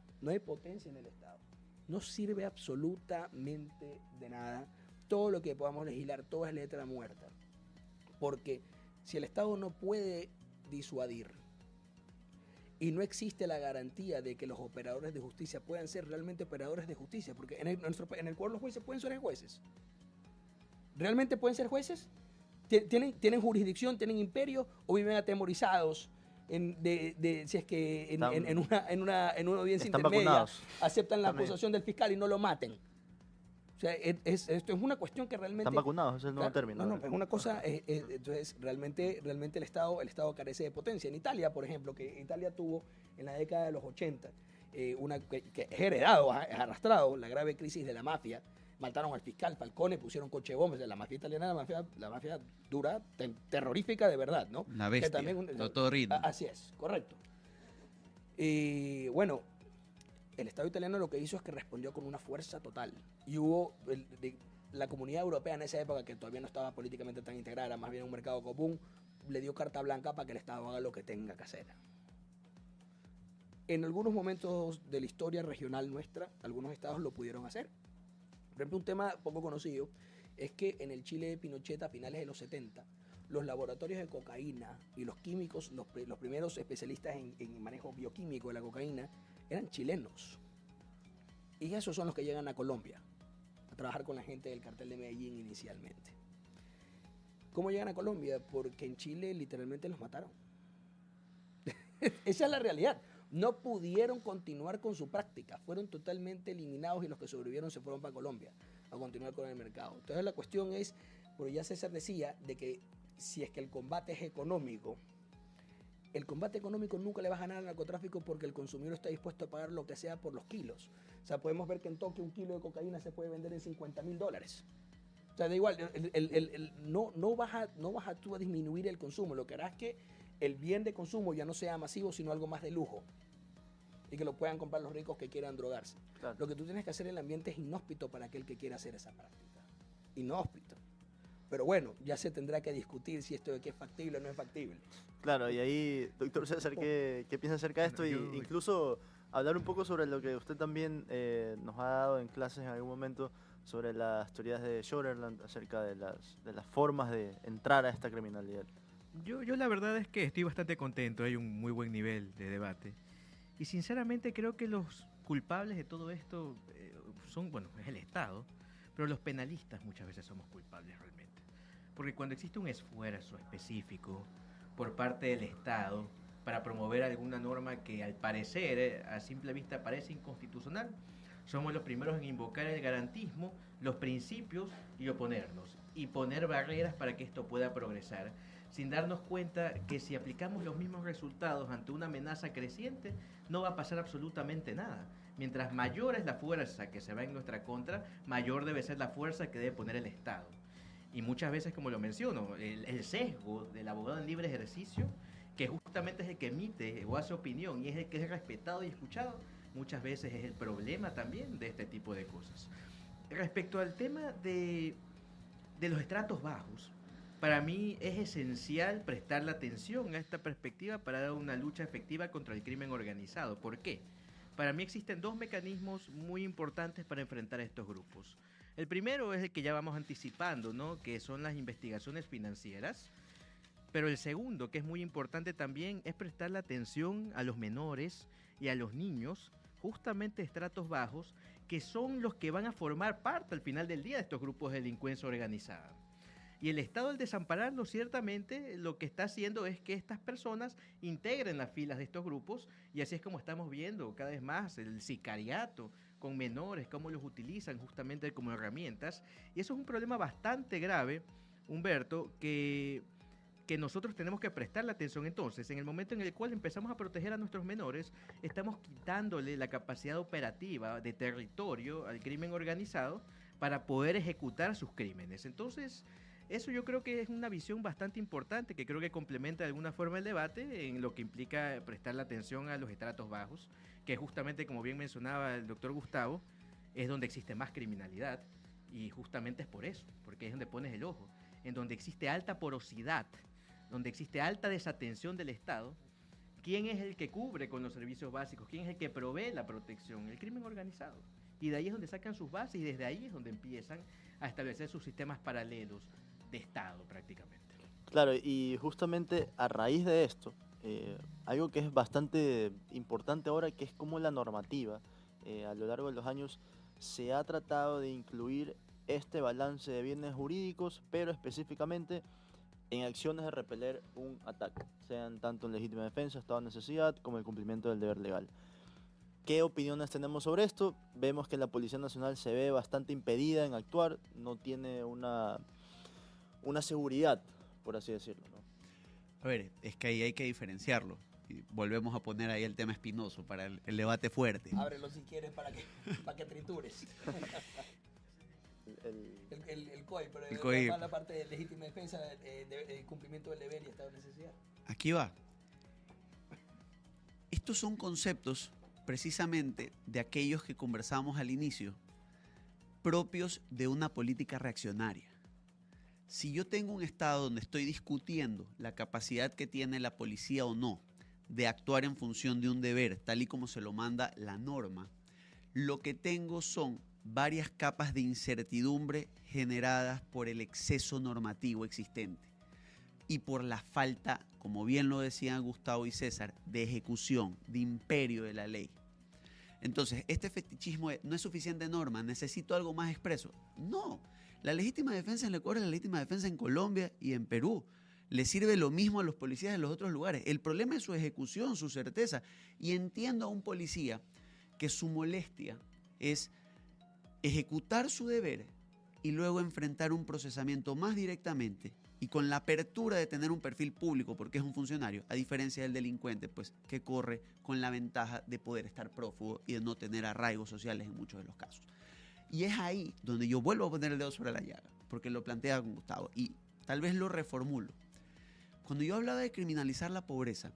no sirve absolutamente de nada todo lo que podamos legislar, todo es letra muerta. Porque si el Estado no puede disuadir y no existe la garantía de que los operadores de justicia puedan ser realmente operadores de justicia, porque en el Ecuador los jueces pueden ser jueces. ¿Realmente pueden ser jueces? ¿Tienen jurisdicción, tienen imperio o viven atemorizados si es que en una audiencia intermedia vacunados, aceptan la también. acusación del fiscal y no lo maten? O sea, esto es una cuestión que realmente... Están vacunados, ese es el nuevo término. No, es una cosa... entonces, realmente el Estado carece de potencia. En Italia, por ejemplo, que Italia tuvo en la década de los 80, que es heredado, es arrastrado, la grave crisis de la mafia. Mataron al fiscal Falcone, pusieron coche bombas. La mafia italiana, la mafia dura, terrorífica de verdad, ¿no? La bestia, Que también, Totorino. Así es, correcto. Bueno, el Estado italiano lo que hizo es que respondió con una fuerza total. Y hubo la comunidad europea en esa época, que todavía no estaba políticamente tan integrada, era más bien un mercado común, le dio carta blanca para que el Estado haga lo que tenga que hacer. En algunos momentos de la historia regional nuestra, algunos estados lo pudieron hacer. Por ejemplo, un tema poco conocido es que en el Chile de Pinochet a finales de los 70, los laboratorios de cocaína y los químicos, los primeros especialistas en manejo bioquímico de la cocaína, eran chilenos. Y esos son los que llegan a Colombia a trabajar con la gente del cartel de Medellín inicialmente. ¿Cómo llegan a Colombia? Porque en Chile literalmente los mataron. Esa es la realidad. No pudieron continuar con su práctica, fueron totalmente eliminados y los que sobrevivieron se fueron para Colombia a continuar con el mercado. Entonces la cuestión es, porque ya César decía, de que si es que el combate es económico, el combate económico nunca le va a ganar al narcotráfico porque el consumidor está dispuesto a pagar lo que sea por los kilos. O sea, podemos ver que en Tokio un kilo de cocaína se puede vender en $50,000. O sea, da igual, no vas tú a disminuir el consumo, lo que hará es que el bien de consumo ya no sea masivo, sino algo más de lujo. Y que lo puedan comprar los ricos que quieran drogarse. Claro. Lo que tú tienes que hacer en el ambiente es inhóspito para aquel que quiera hacer esa práctica. Inhóspito. Pero bueno, ya se tendrá que discutir si esto de que es factible o no es factible. Claro, y ahí, doctor César, ¿qué piensa acerca de esto? Y Yo- incluso hablar un poco sobre lo que usted también nos ha dado en clases en algún momento sobre las teorías de Schoenland acerca de las formas de entrar a esta criminalidad. Yo la verdad es que estoy bastante contento, hay un muy buen nivel de debate. Y sinceramente creo que los culpables de todo esto es el Estado, pero los penalistas muchas veces somos culpables realmente. Porque cuando existe un esfuerzo específico por parte del Estado para promover alguna norma que al parecer, a simple vista, parece inconstitucional, somos los primeros en invocar el garantismo, los principios y oponernos, y poner barreras para que esto pueda progresar, sin darnos cuenta que si aplicamos los mismos resultados ante una amenaza creciente, no va a pasar absolutamente nada. Mientras mayor es la fuerza que se va en nuestra contra, mayor debe ser la fuerza que debe poner el Estado. Y muchas veces, como lo menciono, el sesgo del abogado en libre ejercicio, que justamente es el que emite o hace opinión y es el que es respetado y escuchado, muchas veces es el problema también de este tipo de cosas. Respecto al tema de los estratos bajos, para mí es esencial prestarle atención a esta perspectiva para dar una lucha efectiva contra el crimen organizado. ¿Por qué? Para mí existen dos mecanismos muy importantes para enfrentar a estos grupos. El primero es el que ya vamos anticipando, ¿no? Que son las investigaciones financieras. Pero el segundo, que es muy importante también, es prestarle atención a los menores y a los niños, justamente de estratos bajos, que son los que van a formar parte al final del día de estos grupos de delincuencia organizada. Y el Estado, al desampararlos, ciertamente lo que está haciendo es que estas personas integren las filas de estos grupos, y así es como estamos viendo cada vez más el sicariato con menores, cómo los utilizan justamente como herramientas. Y eso es un problema bastante grave, Humberto, que nosotros tenemos que prestarle atención. Entonces, en el momento en el cual empezamos a proteger a nuestros menores, estamos quitándole la capacidad operativa de territorio al crimen organizado para poder ejecutar sus crímenes. Entonces, Eso yo creo que es una visión bastante importante, que creo que complementa de alguna forma el debate en lo que implica prestarle atención a los estratos bajos, que justamente, como bien mencionaba el doctor Gustavo, es donde existe más criminalidad, y justamente es por eso, porque es donde pones el ojo, en donde existe alta porosidad, donde existe alta desatención del Estado. ¿Quién es el que cubre con los servicios básicos? ¿Quién es el que provee la protección? El crimen organizado. Y de ahí es donde sacan sus bases y desde ahí es donde empiezan a establecer sus sistemas paralelos de Estado prácticamente. Claro, y justamente a raíz de esto, algo que es bastante importante ahora, que es cómo la normativa a lo largo de los años se ha tratado de incluir este balance de bienes jurídicos, pero específicamente en acciones de repeler un ataque, sean tanto en legítima defensa, estado de necesidad, como el cumplimiento del deber legal. ¿Qué opiniones tenemos sobre esto? Vemos que la Policía Nacional se ve bastante impedida en actuar, no tiene una seguridad, por así decirlo, ¿no? A ver, es que ahí hay que diferenciarlo. Y volvemos a poner ahí el tema espinoso para el debate fuerte. Ábrelo si quieres para que tritures. El COI, pero El COI. la parte de legítima defensa, de cumplimiento del deber y estado de necesidad. Aquí va. Estos son conceptos precisamente de aquellos que conversamos al inicio, propios de una política reaccionaria. Si yo tengo un estado donde estoy discutiendo la capacidad que tiene la policía o no de actuar en función de un deber, tal y como se lo manda la norma, lo que tengo son varias capas de incertidumbre generadas por el exceso normativo existente y por la falta, como bien lo decían Gustavo y César, de ejecución, de imperio de la ley. Entonces, este fetichismo no es suficiente norma, necesito algo más expreso. No, la legítima defensa en Ecuador es la legítima defensa en Colombia y en Perú. Le sirve lo mismo a los policías de los otros lugares. El problema es su ejecución, su certeza. Y entiendo a un policía que su molestia es ejecutar su deber y luego enfrentar un procesamiento más directamente y con la apertura de tener un perfil público porque es un funcionario, a diferencia del delincuente, pues que corre con la ventaja de poder estar prófugo y de no tener arraigos sociales en muchos de los casos. Y es ahí donde yo vuelvo a poner el dedo sobre la llaga, porque lo plantea con Gustavo y tal vez lo reformulo. Cuando yo hablaba de criminalizar la pobreza,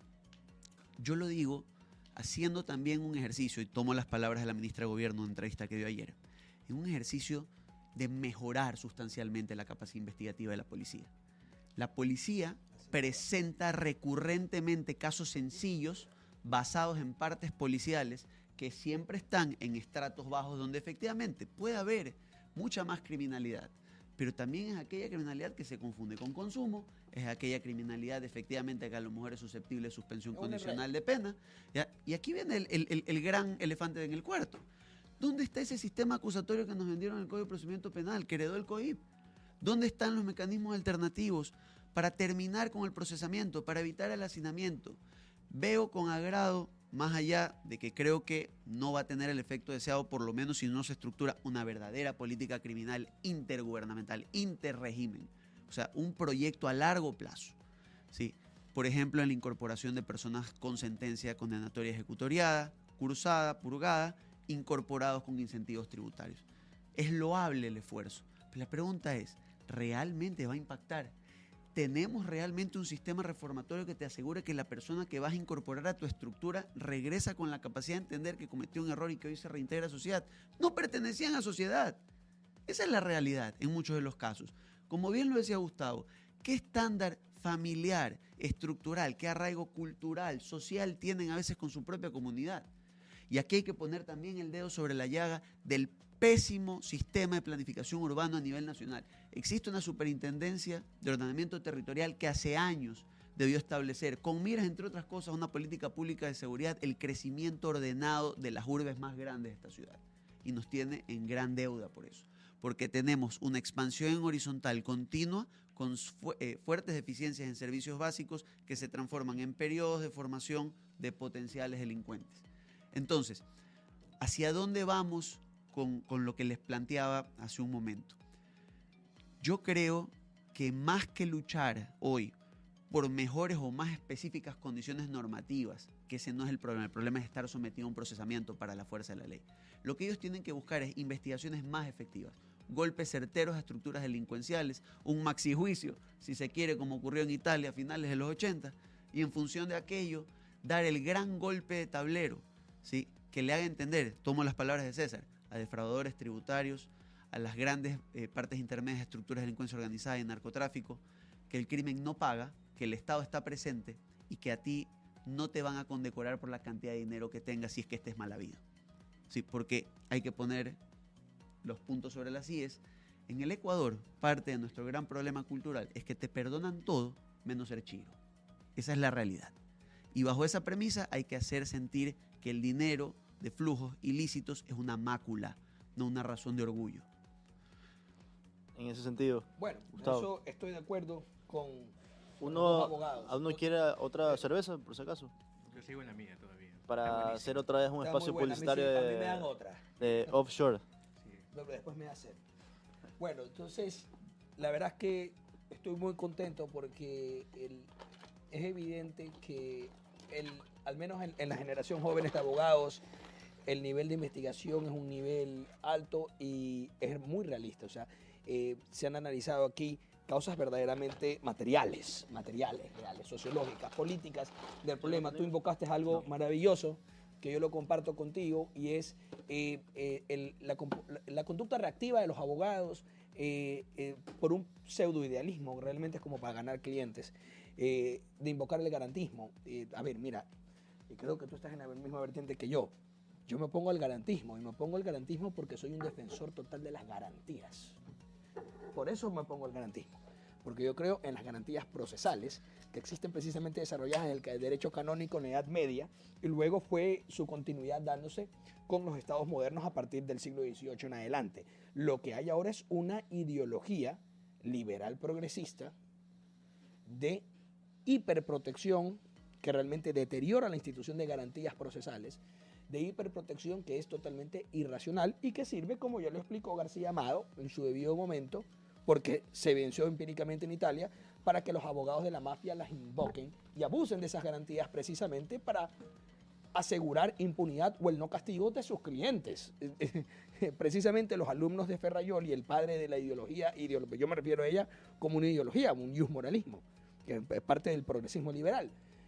yo lo digo haciendo también un ejercicio, y tomo las palabras de la ministra de Gobierno en una entrevista que dio ayer, en un ejercicio de mejorar sustancialmente la capacidad investigativa de la policía. La policía presenta recurrentemente casos sencillos basados en partes policiales que siempre están en estratos bajos donde efectivamente puede haber mucha más criminalidad, pero también es aquella criminalidad que se confunde con consumo, es aquella criminalidad efectivamente que a lo mejor es susceptible de suspensión condicional de pena, ¿ya? Y aquí viene el gran elefante en el cuarto. ¿Dónde está ese sistema acusatorio que nos vendieron en el Código de Procedimiento Penal, que heredó el COIP? ¿Dónde están los mecanismos alternativos para terminar con el procesamiento, para evitar el hacinamiento? Veo con agrado, más allá de que creo que no va a tener el efecto deseado, por lo menos si no se estructura una verdadera política criminal intergubernamental, interrégimen, o sea, un proyecto a largo plazo, ¿sí? Por ejemplo, en la incorporación de personas con sentencia condenatoria ejecutoriada, cursada, purgada, incorporados con incentivos tributarios. Es loable el esfuerzo, pero la pregunta es, ¿realmente va a impactar? ¿Tenemos realmente un sistema reformatorio que te asegure que la persona que vas a incorporar a tu estructura regresa con la capacidad de entender que cometió un error y que hoy se reintegra a la sociedad? No pertenecían a sociedad. Esa es la realidad en muchos de los casos. Como bien lo decía Gustavo, ¿qué estándar familiar, estructural, qué arraigo cultural, social tienen a veces con su propia comunidad? Y aquí hay que poner también el dedo sobre la llaga del pésimo sistema de planificación urbano a nivel nacional. Existe una superintendencia de ordenamiento territorial que hace años debió establecer, con miras, entre otras cosas, una política pública de seguridad, el crecimiento ordenado de las urbes más grandes de esta ciudad. Y nos tiene en gran deuda por eso, porque tenemos una expansión en horizontal continua con fuertes deficiencias en servicios básicos que se transforman en periodos de formación de potenciales delincuentes. Entonces, ¿hacia dónde vamos con lo que les planteaba hace un momento? Yo creo que más que luchar hoy por mejores o más específicas condiciones normativas, que ese no es el problema es estar sometido a un procesamiento para la fuerza de la ley. Lo que ellos tienen que buscar es investigaciones más efectivas. golpes certeros a estructuras delincuenciales, un maxi juicio, si se quiere, como ocurrió en Italia a finales de los 80, y en función de aquello, dar el gran golpe de tablero, ¿sí? Que le haga entender, tomo las palabras de César, a defraudadores tributarios, a las grandes partes intermedias de estructuras de delincuencia organizada y narcotráfico, que el crimen no paga, que el Estado está presente y que a ti no te van a condecorar por la cantidad de dinero que tengas si es que estés mal habido. Sí, porque hay que poner los puntos sobre las IES. En el Ecuador, parte de nuestro gran problema cultural es que te perdonan todo menos ser chiro. Esa es la realidad. Y bajo esa premisa hay que hacer sentir que el dinero de flujos ilícitos es una mácula, no una razón de orgullo. En ese sentido, Bueno, en Gustavo. eso estoy de acuerdo con los uno, dos abogados. ¿a uno quiere otra cerveza, por si acaso? Yo sigo en la mía todavía. Está Para buenísimo. hacer otra vez un Está espacio muy buena. publicitario A mí me dan otra. de offshore. Sí. No, pero después me hacen. Bueno, entonces, la verdad es que estoy muy contento porque es evidente que al menos en la generación jóvenes de abogados, el nivel de investigación es un nivel alto y es muy realista. O sea, se han analizado aquí causas verdaderamente materiales, reales, sociológicas, políticas del problema. Tú invocaste algo maravilloso que yo lo comparto contigo y es la conducta reactiva de los abogados por un pseudoidealismo, realmente es como para ganar clientes, de invocar el garantismo. A ver, mira, creo que tú estás en la misma vertiente que yo. Yo me opongo al garantismo y me opongo al garantismo porque soy un defensor total de las garantías. Por eso me opongo al garantismo, porque yo creo en las garantías procesales que existen precisamente desarrolladas en el derecho canónico en la Edad Media y luego fue su continuidad dándose con los estados modernos a partir del siglo XVIII en adelante. Lo que hay ahora es una ideología liberal progresista de hiperprotección que realmente deteriora la institución de garantías procesales, de hiperprotección que es totalmente irracional y que sirve, como ya lo explicó García Amado en su debido momento, porque se venció empíricamente en Italia, para que los abogados de la mafia las invoquen y abusen de esas garantías precisamente para asegurar impunidad o el no castigo de sus clientes. Precisamente los alumnos de Ferrayol y el padre de la ideología, yo me refiero a ella como una ideología, un iusmoralismo, que es parte del progresismo liberal.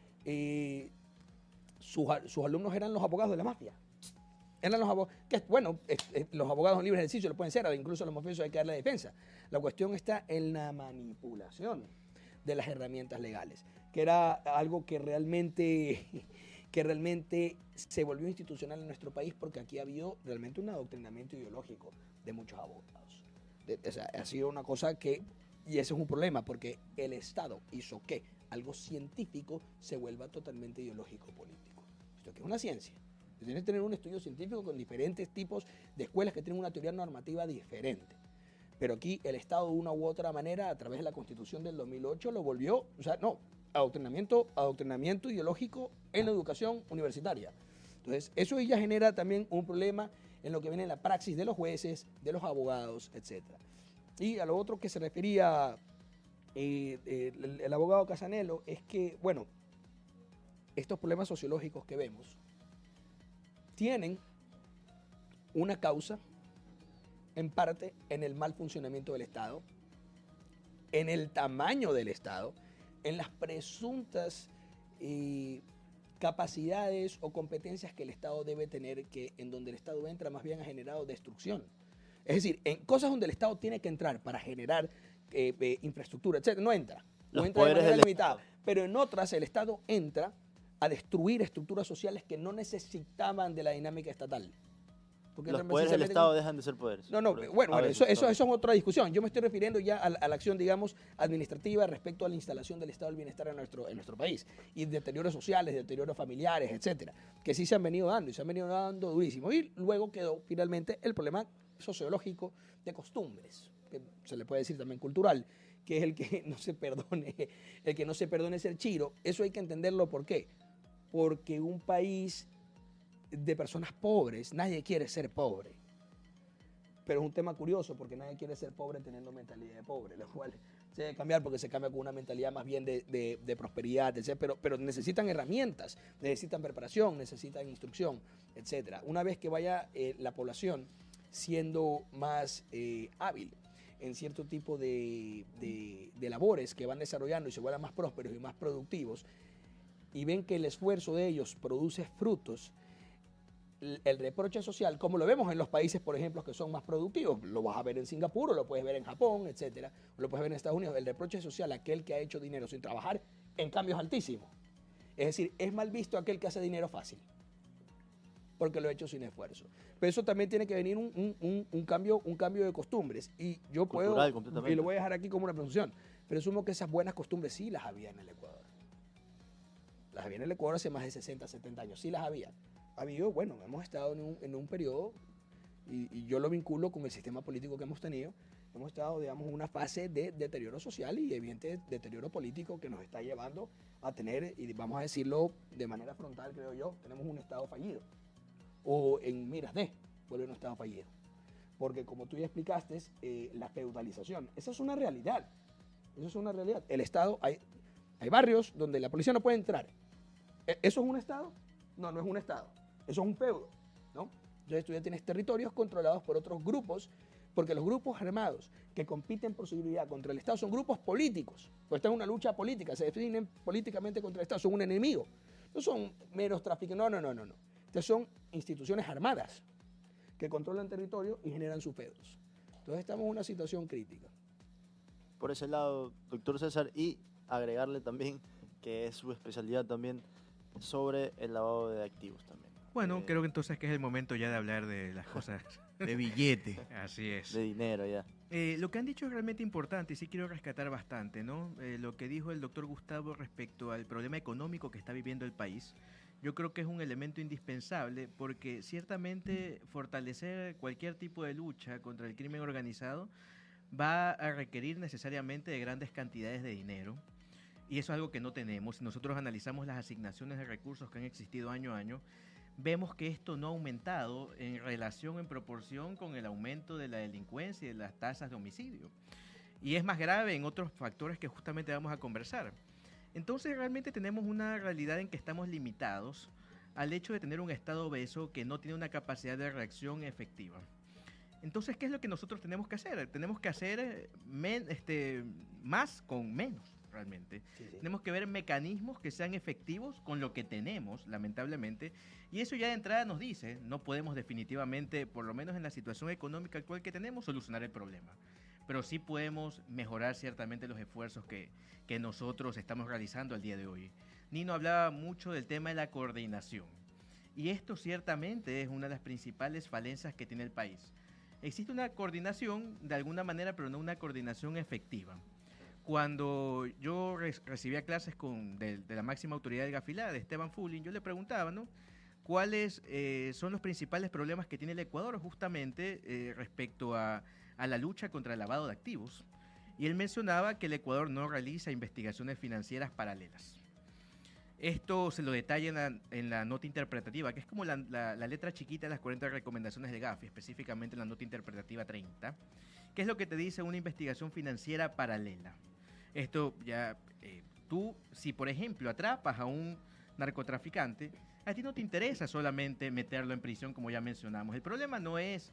Sus alumnos eran los abogados de la mafia. Eran los abogados, que bueno, los abogados en libre ejercicio lo pueden ser, incluso a los mafiosos hay que dar la defensa. La cuestión está en la manipulación de las herramientas legales, que era algo que realmente se volvió institucional en nuestro país porque aquí ha habido realmente un adoctrinamiento ideológico de muchos abogados. O sea, ha sido una cosa que, y ese es un problema, porque el Estado hizo que algo científico se vuelva totalmente ideológico político. Esto que es una ciencia. Tienes que tener un estudio científico con diferentes tipos de escuelas que tienen una teoría normativa diferente. Pero aquí el Estado, de una u otra manera, a través de la Constitución del 2008, lo volvió, adoctrinamiento ideológico en la educación universitaria. Entonces, eso ya genera también un problema en lo que viene en la praxis de los jueces, de los abogados, etc. Y a lo otro que se refería el abogado Casanelo es que, bueno, estos problemas sociológicos que vemos tienen una causa en parte en el mal funcionamiento del Estado, en el tamaño del Estado, en las presuntas capacidades o competencias que el Estado debe tener, que en donde el Estado entra más bien ha generado destrucción. Es decir, en cosas donde el Estado tiene que entrar para generar infraestructura, etc., no entra. No Los entra de poderes manera del limitada. Pero en otras el Estado entra a destruir estructuras sociales que no necesitaban de la dinámica estatal. Porque Los entran poderes del precisamente Estado dejan de ser poderes. no, bueno, A eso veces, es otra discusión. Yo me estoy refiriendo ya a la acción, digamos, administrativa respecto a la instalación del Estado del Bienestar en nuestro país. Y deterioros sociales, deterioros familiares, etcétera, que sí se han venido dando y se han venido dando durísimo. Y luego quedó finalmente el problema sociológico de costumbres, que se le puede decir también cultural, que es el que no se perdone ser chiro. Eso hay que entenderlo. ¿Por qué? Porque un país de personas pobres, nadie quiere ser pobre. Pero es un tema curioso porque nadie quiere ser pobre teniendo mentalidad de pobre, lo cual se debe cambiar porque se cambia con una mentalidad más bien de prosperidad, etc. Pero necesitan herramientas, necesitan preparación, necesitan instrucción, etc. Una vez que vaya la población siendo más hábil en cierto tipo de labores que van desarrollando y se vuelvan más prósperos y más productivos, y ven que el esfuerzo de ellos produce frutos, el reproche social, como lo vemos en los países, por ejemplo, que son más productivos, lo vas a ver en Singapur, o lo puedes ver en Japón, etcétera, o lo puedes ver en Estados Unidos, el reproche social, aquel que ha hecho dinero sin trabajar, en cambio es altísimo. Es decir, es mal visto aquel que hace dinero fácil, porque lo ha hecho sin esfuerzo. Pero eso también tiene que venir un cambio de costumbres. Y yo puedo, y lo voy a dejar aquí como una presunción, presumo que esas buenas costumbres sí las había en el Ecuador. Las había en el Ecuador hace más de 60, 70 años, sí las había. Ha habido, bueno, hemos estado en un periodo, y yo lo vinculo con el sistema político que hemos tenido, hemos estado, digamos, en una fase de deterioro social y evidente deterioro político que nos está llevando a tener, y vamos a decirlo de manera frontal, creo yo, tenemos un Estado fallido. O en miras de volver a un Estado fallido. Porque como tú ya explicaste, la feudalización, esa es una realidad. Eso es una realidad. El Estado, hay barrios donde la policía no puede entrar. ¿Eso es un Estado? No, no es un Estado. Eso es un feudo, ¿no? Entonces tú ya tienes territorios controlados por otros grupos, porque los grupos armados que compiten por su seguridad contra el Estado son grupos políticos, pues están en una lucha política, se definen políticamente contra el Estado, son un enemigo. No son meros traficantes, no. Estas son instituciones armadas que controlan territorio y generan sus feudos. Entonces estamos en una situación crítica. Por ese lado, doctor César, y agregarle también que es su especialidad también sobre el lavado de activos también. Bueno, creo que entonces que es el momento ya de hablar de las cosas de billete. Así es. De dinero ya. Lo que han dicho es realmente importante y sí quiero rescatar bastante, ¿no? Lo que dijo el doctor Gustavo respecto al problema económico que está viviendo el país. Yo creo que es un elemento indispensable porque ciertamente fortalecer cualquier tipo de lucha contra el crimen organizado va a requerir necesariamente de grandes cantidades de dinero. Y eso es algo que no tenemos. Si nosotros analizamos las asignaciones de recursos que han existido año a año, vemos que esto no ha aumentado en relación, en proporción con el aumento de la delincuencia y de las tasas de homicidio. Y es más grave en otros factores que justamente vamos a conversar. Entonces realmente tenemos una realidad en que estamos limitados al hecho de tener un Estado obeso que no tiene una capacidad de reacción efectiva. Entonces, ¿qué es lo que nosotros tenemos que hacer? Tenemos que hacer más con menos. Realmente. Sí. Tenemos que ver mecanismos que sean efectivos con lo que tenemos, lamentablemente, y eso ya de entrada nos dice, no podemos definitivamente, por lo menos en la situación económica actual que tenemos, solucionar el problema, pero sí podemos mejorar ciertamente los esfuerzos que nosotros estamos realizando al día de hoy. Nino hablaba mucho del tema de la coordinación, y esto ciertamente es una de las principales falencias que tiene el país. Existe una coordinación de alguna manera, pero no una coordinación efectiva. Cuando yo recibía clases de la máxima autoridad del Gafilá, de Esteban Fulin, yo le preguntaba, ¿no?, cuáles son los principales problemas que tiene el Ecuador justamente respecto a la lucha contra el lavado de activos. Y él mencionaba que el Ecuador no realiza investigaciones financieras paralelas. Esto se lo detalla en la nota interpretativa, que es como la letra chiquita de las 40 recomendaciones del GAFI, específicamente en la nota interpretativa 30. ¿Qué es lo que te dice una investigación financiera paralela? Esto ya, tú, si por ejemplo atrapas a un narcotraficante, a ti no te interesa solamente meterlo en prisión, como ya mencionamos. El problema no es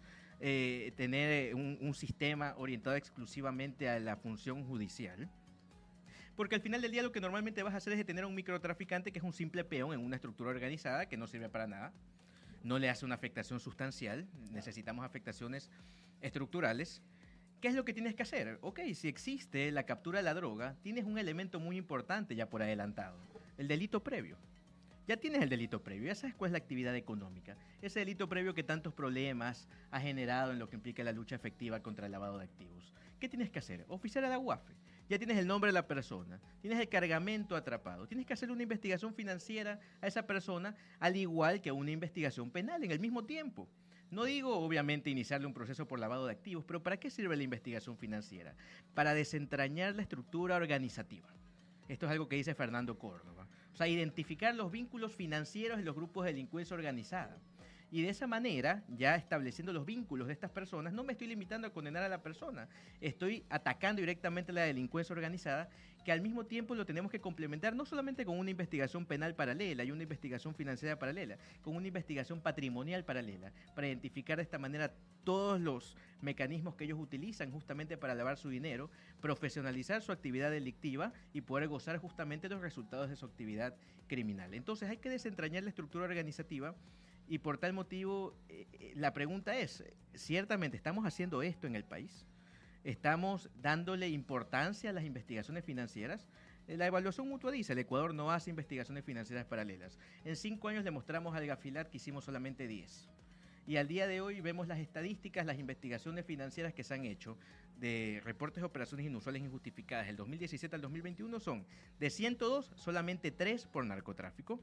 tener un sistema orientado exclusivamente a la función judicial, porque al final del día lo que normalmente vas a hacer es detener a un microtraficante que es un simple peón en una estructura organizada que no sirve para nada, no le hace una afectación sustancial, necesitamos afectaciones estructurales. ¿Qué es lo que tienes que hacer? Ok, si existe la captura de la droga, tienes un elemento muy importante ya por adelantado, el delito previo. Ya tienes el delito previo, ya sabes cuál es la actividad económica. Ese delito previo que tantos problemas ha generado en lo que implica la lucha efectiva contra el lavado de activos. ¿Qué tienes que hacer? Oficiar a la UAFE. Ya tienes el nombre de la persona, tienes el cargamento atrapado. Tienes que hacer una investigación financiera a esa persona, al igual que una investigación penal en el mismo tiempo. No digo, obviamente, iniciarle un proceso por lavado de activos, pero ¿para qué sirve la investigación financiera? Para desentrañar la estructura organizativa. Esto es algo que dice Fernando Córdoba. O sea, identificar los vínculos financieros de los grupos de delincuencia organizada. Y de esa manera, ya estableciendo los vínculos de estas personas, no me estoy limitando a condenar a la persona, estoy atacando directamente la delincuencia organizada, que al mismo tiempo lo tenemos que complementar no solamente con una investigación penal paralela y una investigación financiera paralela, con una investigación patrimonial paralela, para identificar de esta manera todos los mecanismos que ellos utilizan justamente para lavar su dinero, profesionalizar su actividad delictiva y poder gozar justamente los resultados de su actividad criminal. Entonces hay que desentrañar la estructura organizativa y por tal motivo la pregunta es, ¿ciertamente estamos haciendo esto en el país? ¿Estamos dándole importancia a las investigaciones financieras? La evaluación mutua dice, el Ecuador no hace investigaciones financieras paralelas. En 5 años le mostramos al Gafilat que hicimos solamente 10. Y al día de hoy vemos las estadísticas, las investigaciones financieras que se han hecho de reportes de operaciones inusuales e injustificadas del 2017 al 2021 son de 102, solamente 3 por narcotráfico,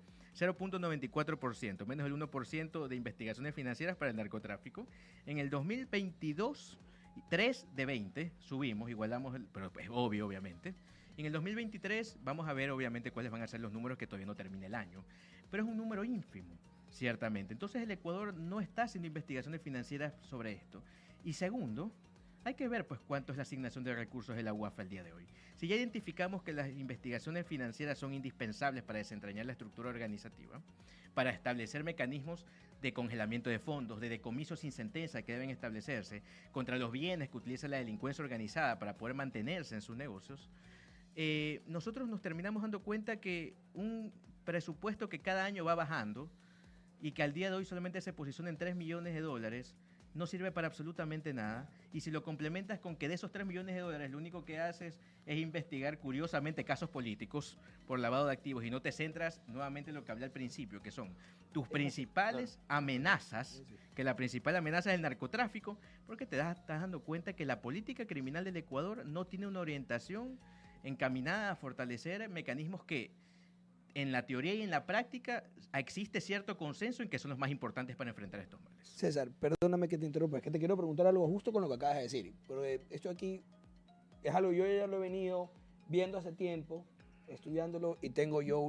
0.94%, menos del 1% de investigaciones financieras para el narcotráfico. En el 2022, 3 de 20, subimos, igualamos, pero es obvio, obviamente. En el 2023 vamos a ver, obviamente, cuáles van a ser los números que todavía no termina el año, pero es un número ínfimo. Ciertamente. Entonces el Ecuador no está haciendo investigaciones financieras sobre esto. Y segundo, hay que ver pues cuánto es la asignación de recursos de la UAF al día de hoy. Si ya identificamos que las investigaciones financieras son indispensables para desentrañar la estructura organizativa, para establecer mecanismos de congelamiento de fondos, de decomiso sin sentencia que deben establecerse contra los bienes que utiliza la delincuencia organizada para poder mantenerse en sus negocios, nosotros nos terminamos dando cuenta que un presupuesto que cada año va bajando y que al día de hoy solamente se posiciona en $3 millones, no sirve para absolutamente nada. Y si lo complementas con que de esos $3 millones, lo único que haces es investigar curiosamente casos políticos por lavado de activos y no te centras nuevamente en lo que hablé al principio, que son tus principales amenazas, que la principal amenaza es el narcotráfico, porque estás dando cuenta que la política criminal del Ecuador no tiene una orientación encaminada a fortalecer mecanismos que en la teoría y en la práctica existe cierto consenso en que son los más importantes para enfrentar estos males. César, perdóname que te interrumpa, es que te quiero preguntar algo justo con lo que acabas de decir. Pero esto aquí es algo, yo ya lo he venido viendo hace tiempo, estudiándolo, y tengo yo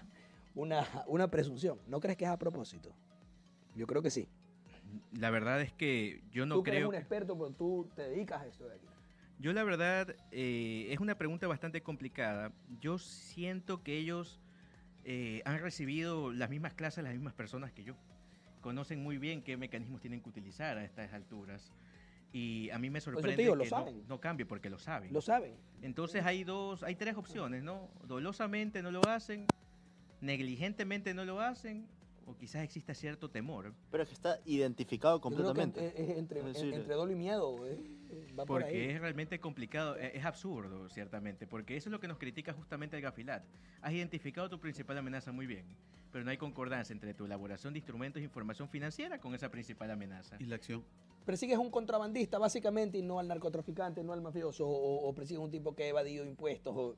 una presunción. ¿No crees que es a propósito? Yo creo que sí. La verdad es que yo no tú creo... Tú eres un experto, pero tú te dedicas a esto de aquí. Yo la verdad, es una pregunta bastante complicada. Yo siento que ellos han recibido las mismas clases las mismas personas que yo. Conocen muy bien qué mecanismos tienen que utilizar a estas alturas. Y a mí me sorprende que no cambie porque lo saben. Lo saben. Entonces hay 3 opciones, ¿no? Dolosamente no lo hacen, negligentemente no lo hacen, o quizás exista cierto temor. Pero es que está identificado completamente. Es entre dolo y miedo. Va por ahí. Porque es realmente complicado, es absurdo, ciertamente, porque eso es lo que nos critica justamente el Gafilat. Has identificado tu principal amenaza muy bien, pero no hay concordancia entre tu elaboración de instrumentos de información financiera con esa principal amenaza. ¿Y la acción? Persigues un contrabandista, básicamente, y no al narcotraficante, no al mafioso, o persigues un tipo que ha evadido impuestos, o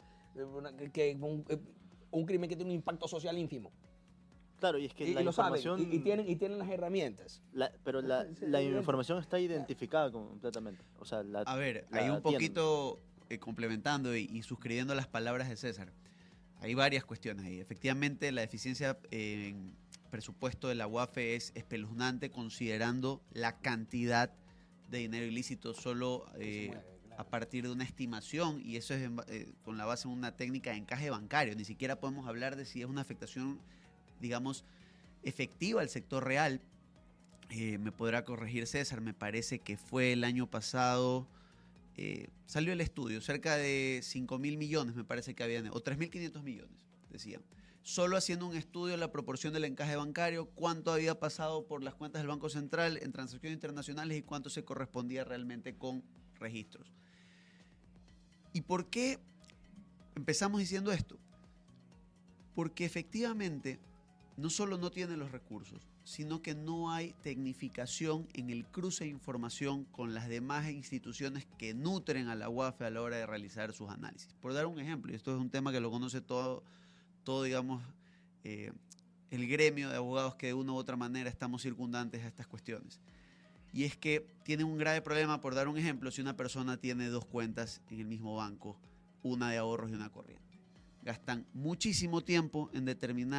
un crimen que tiene un impacto social ínfimo. Claro, y es que la lo información... saben, y tienen las herramientas. Pero la información está identificada completamente. O sea, a ver, ahí un poquito complementando y suscribiendo las palabras de César. Hay varias cuestiones ahí. Efectivamente, la deficiencia en presupuesto de la UAF es espeluznante considerando la cantidad de dinero ilícito solo a partir de una estimación, y eso es con la base en una técnica de encaje bancario. Ni siquiera podemos hablar de si es una afectación, digamos, efectiva al sector real. Me podrá corregir César, me parece que fue el año pasado, salió el estudio, cerca de 5.000 millones me parece que habían, o 3.500 millones, decían. Solo haciendo un estudio de la proporción del encaje bancario, cuánto había pasado por las cuentas del Banco Central en transacciones internacionales y cuánto se correspondía realmente con registros. ¿Y por qué empezamos diciendo esto? Porque efectivamente no solo no tiene los recursos, sino que no hay tecnificación en el cruce de información con las demás instituciones que nutren a la UAF a la hora de realizar sus análisis. Por dar un ejemplo, y esto es un tema que lo conoce todo digamos, el gremio de abogados que de una u otra manera estamos circundantes a estas cuestiones. Y es que tienen un grave problema, por dar un ejemplo, si una persona tiene 2 cuentas en el mismo banco, una de ahorros y una corriente. Gastan muchísimo tiempo en determinar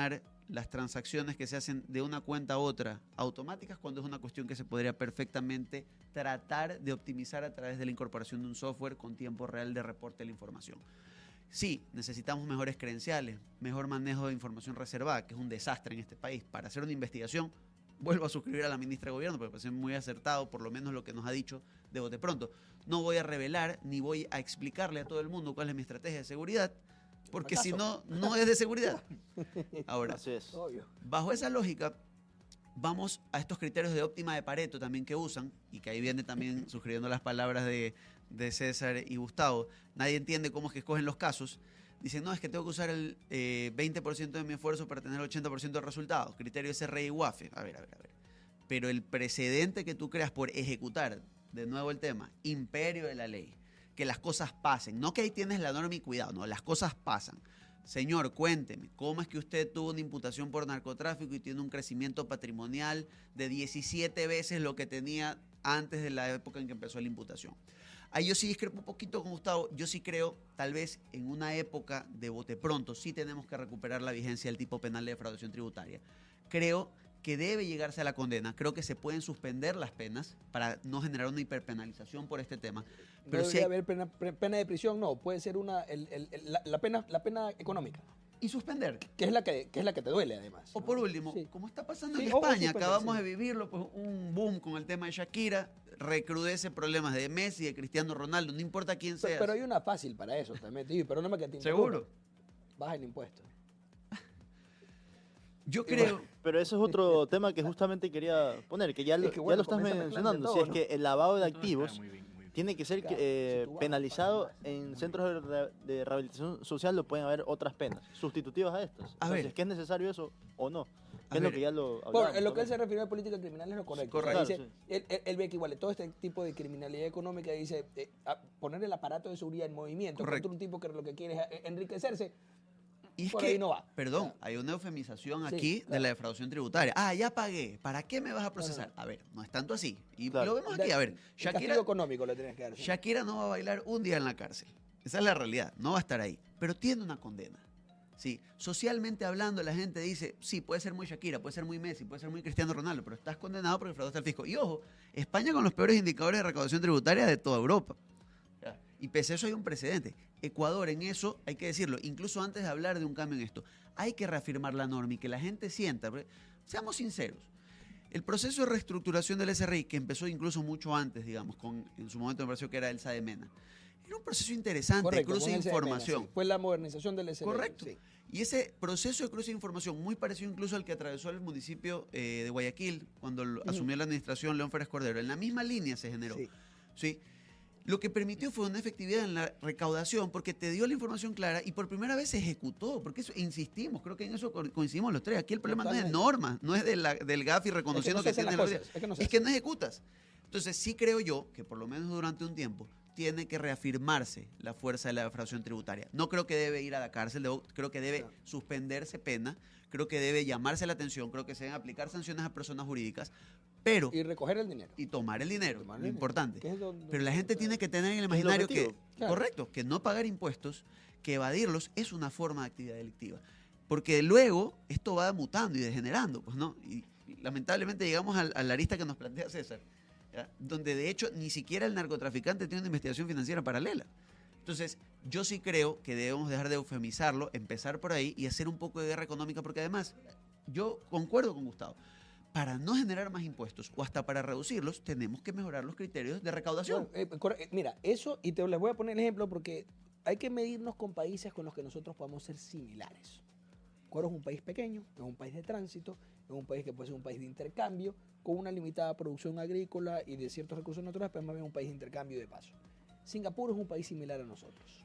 las transacciones que se hacen de una cuenta a otra automáticas cuando es una cuestión que se podría perfectamente tratar de optimizar a través de la incorporación de un software con tiempo real de reporte de la información. Sí, necesitamos mejores credenciales, mejor manejo de información reservada, que es un desastre en este país. Para hacer una investigación, vuelvo a suscribir a la ministra de Gobierno, porque me parece muy acertado, por lo menos lo que nos ha dicho de bote pronto. No voy a revelar ni voy a explicarle a todo el mundo cuál es mi estrategia de seguridad, porque si no, no es de seguridad. Ahora, Así es. Obvio. bajo esa lógica, vamos a estos criterios de óptima de Pareto también que usan, y que ahí viene también suscribiendo las palabras de César y Gustavo. Nadie entiende cómo es que escogen los casos. Dicen, no, es que tengo que usar el 20% de mi esfuerzo para tener el 80% de resultados. Criterio SRI y UAFE. A ver. Pero el precedente que tú creas por ejecutar, de nuevo el tema, imperio de la ley, que las cosas pasen, no que ahí tienes la norma y cuidado, no, las cosas pasan. Señor, cuénteme, ¿cómo es que usted tuvo una imputación por narcotráfico y tiene un crecimiento patrimonial de 17 veces lo que tenía antes de la época en que empezó la imputación? Ahí yo sí discrepo un poquito con Gustavo. Yo sí creo, tal vez en una época de bote pronto, sí tenemos que recuperar la vigencia del tipo penal de defraudación tributaria. Creo que debe llegarse a la condena. Creo que se pueden suspender las penas para no generar una hiperpenalización por este tema. Pero No sí debería haber pena de prisión, no. Puede ser la pena económica, y suspender. que es la que te duele, además. O ¿no? por último, Sí. como está pasando Sí, en o España, suspender, acabamos sí. de vivirlo, pues un boom con el tema de Shakira, recrudece problemas de Messi, de Cristiano Ronaldo, no importa quién sea. Pero hay una fácil para eso también. Tío, pero no me que te ¿Seguro? interrumpa. Baja el impuesto. Yo creo... Pero eso es otro tema que justamente quería poner, que ya lo, Es que, bueno, ya lo estás comienza a mezclar de mencionando. Si todo, es ¿no? que el lavado de Todo está activos muy bien. tiene que ser Claro, si tú vas penalizado a pagar más, en centros de rehabilitación social, lo pueden haber otras penas sustitutivas a estas. A O sea, ver. si es que es necesario eso o no. A Que es lo ver. que ya lo Por, hablábamos en lo que él también. se refirió a política criminal es lo correcto. Correcto. O sea, Claro, dice, él ve que igual todo este tipo de criminalidad económica dice poner el aparato de seguridad en movimiento Correcto. contra un tipo que lo que quiere es enriquecerse. Y es Por que, ahí no va. perdón, Claro. hay una eufemización Sí, aquí de claro. la defraudación tributaria. Ah, ya pagué, ¿para qué me vas a procesar? A ver, no es tanto así. Y Claro. lo vemos aquí, a ver, El Shakira, castigo económico lo tienes que dar. sí. Shakira no va a bailar un día en la cárcel. Esa es la realidad, no va a estar ahí. Pero tiene una condena. Sí, socialmente hablando, la gente dice, sí, puede ser muy Shakira, puede ser muy Messi, puede ser muy Cristiano Ronaldo, pero estás condenado porque fraudaste al fisco. Y ojo, España con los peores indicadores de recaudación tributaria de toda Europa. Ya. Y pese a eso hay un precedente. Ecuador en eso, hay que decirlo, incluso antes de hablar de un cambio en esto, hay que reafirmar la norma y que la gente sienta, porque, seamos sinceros, el proceso de reestructuración del SRI, que empezó incluso mucho antes, digamos, en su momento me pareció que era el SADEMENA, era un proceso interesante Correcto, de cruce con de el CDMENA, información. sí. Fue la modernización del SRI. Correcto. sí. Y ese proceso de cruce de información, muy parecido incluso al que atravesó el municipio de Guayaquil, cuando asumió la administración León Férez Cordero, en la misma línea se generó. Sí. ¿Sí? Lo que permitió fue una efectividad en la recaudación porque te dio la información clara y por primera vez se ejecutó, porque eso, insistimos, creo que en eso coincidimos los tres. Aquí el problema no es de Totalmente. normas, no es del GAFI reconociendo Es que no se que hacen tiene las la cosas, es que no se es que hacen. no ejecutas. Entonces sí creo yo que por lo menos durante un tiempo tiene que reafirmarse la fuerza de la defraudación tributaria. No creo que debe ir a la cárcel, creo que debe Claro. suspenderse pena, creo que debe llamarse la atención, creo que se deben aplicar sanciones a personas jurídicas, pero Y recoger el dinero. y tomar el dinero, Tomar el lo dinero, importante. que es donde- Pero la gente tiene que tener en el el imaginario que, objetivo. Claro. correcto, que no pagar impuestos, que evadirlos es una forma de actividad delictiva. Porque luego esto va mutando y degenerando, pues no. Y lamentablemente llegamos a la arista que nos plantea César, ¿ya? Donde de hecho ni siquiera el narcotraficante tiene una investigación financiera paralela. Entonces, yo sí creo que debemos dejar de eufemizarlo, empezar por ahí y hacer un poco de guerra económica, porque además, yo concuerdo con Gustavo, para no generar más impuestos o hasta para reducirlos, tenemos que mejorar los criterios de recaudación. Bueno, mira, eso, y les voy a poner el ejemplo porque hay que medirnos con países con los que nosotros podamos ser similares. Ecuador es un país pequeño, es un país de tránsito, es un país que puede ser un país de intercambio, con una limitada producción agrícola y de ciertos recursos naturales, pero más bien un país de intercambio y de paso. Singapur es un país similar a nosotros.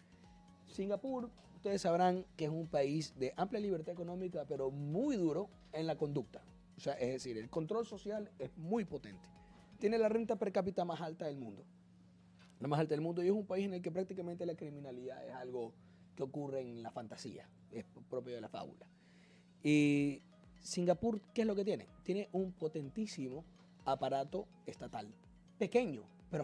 Singapur, ustedes sabrán que es un país de amplia libertad económica, pero muy duro en la conducta. O sea, es decir, el control social es muy potente. Tiene la renta per cápita más alta del mundo. La más alta del mundo, y es un país en el que prácticamente la criminalidad es algo que ocurre en la fantasía, es propio de la fábula. Y Singapur, ¿qué es lo que tiene? Tiene un potentísimo aparato estatal, pequeño, pero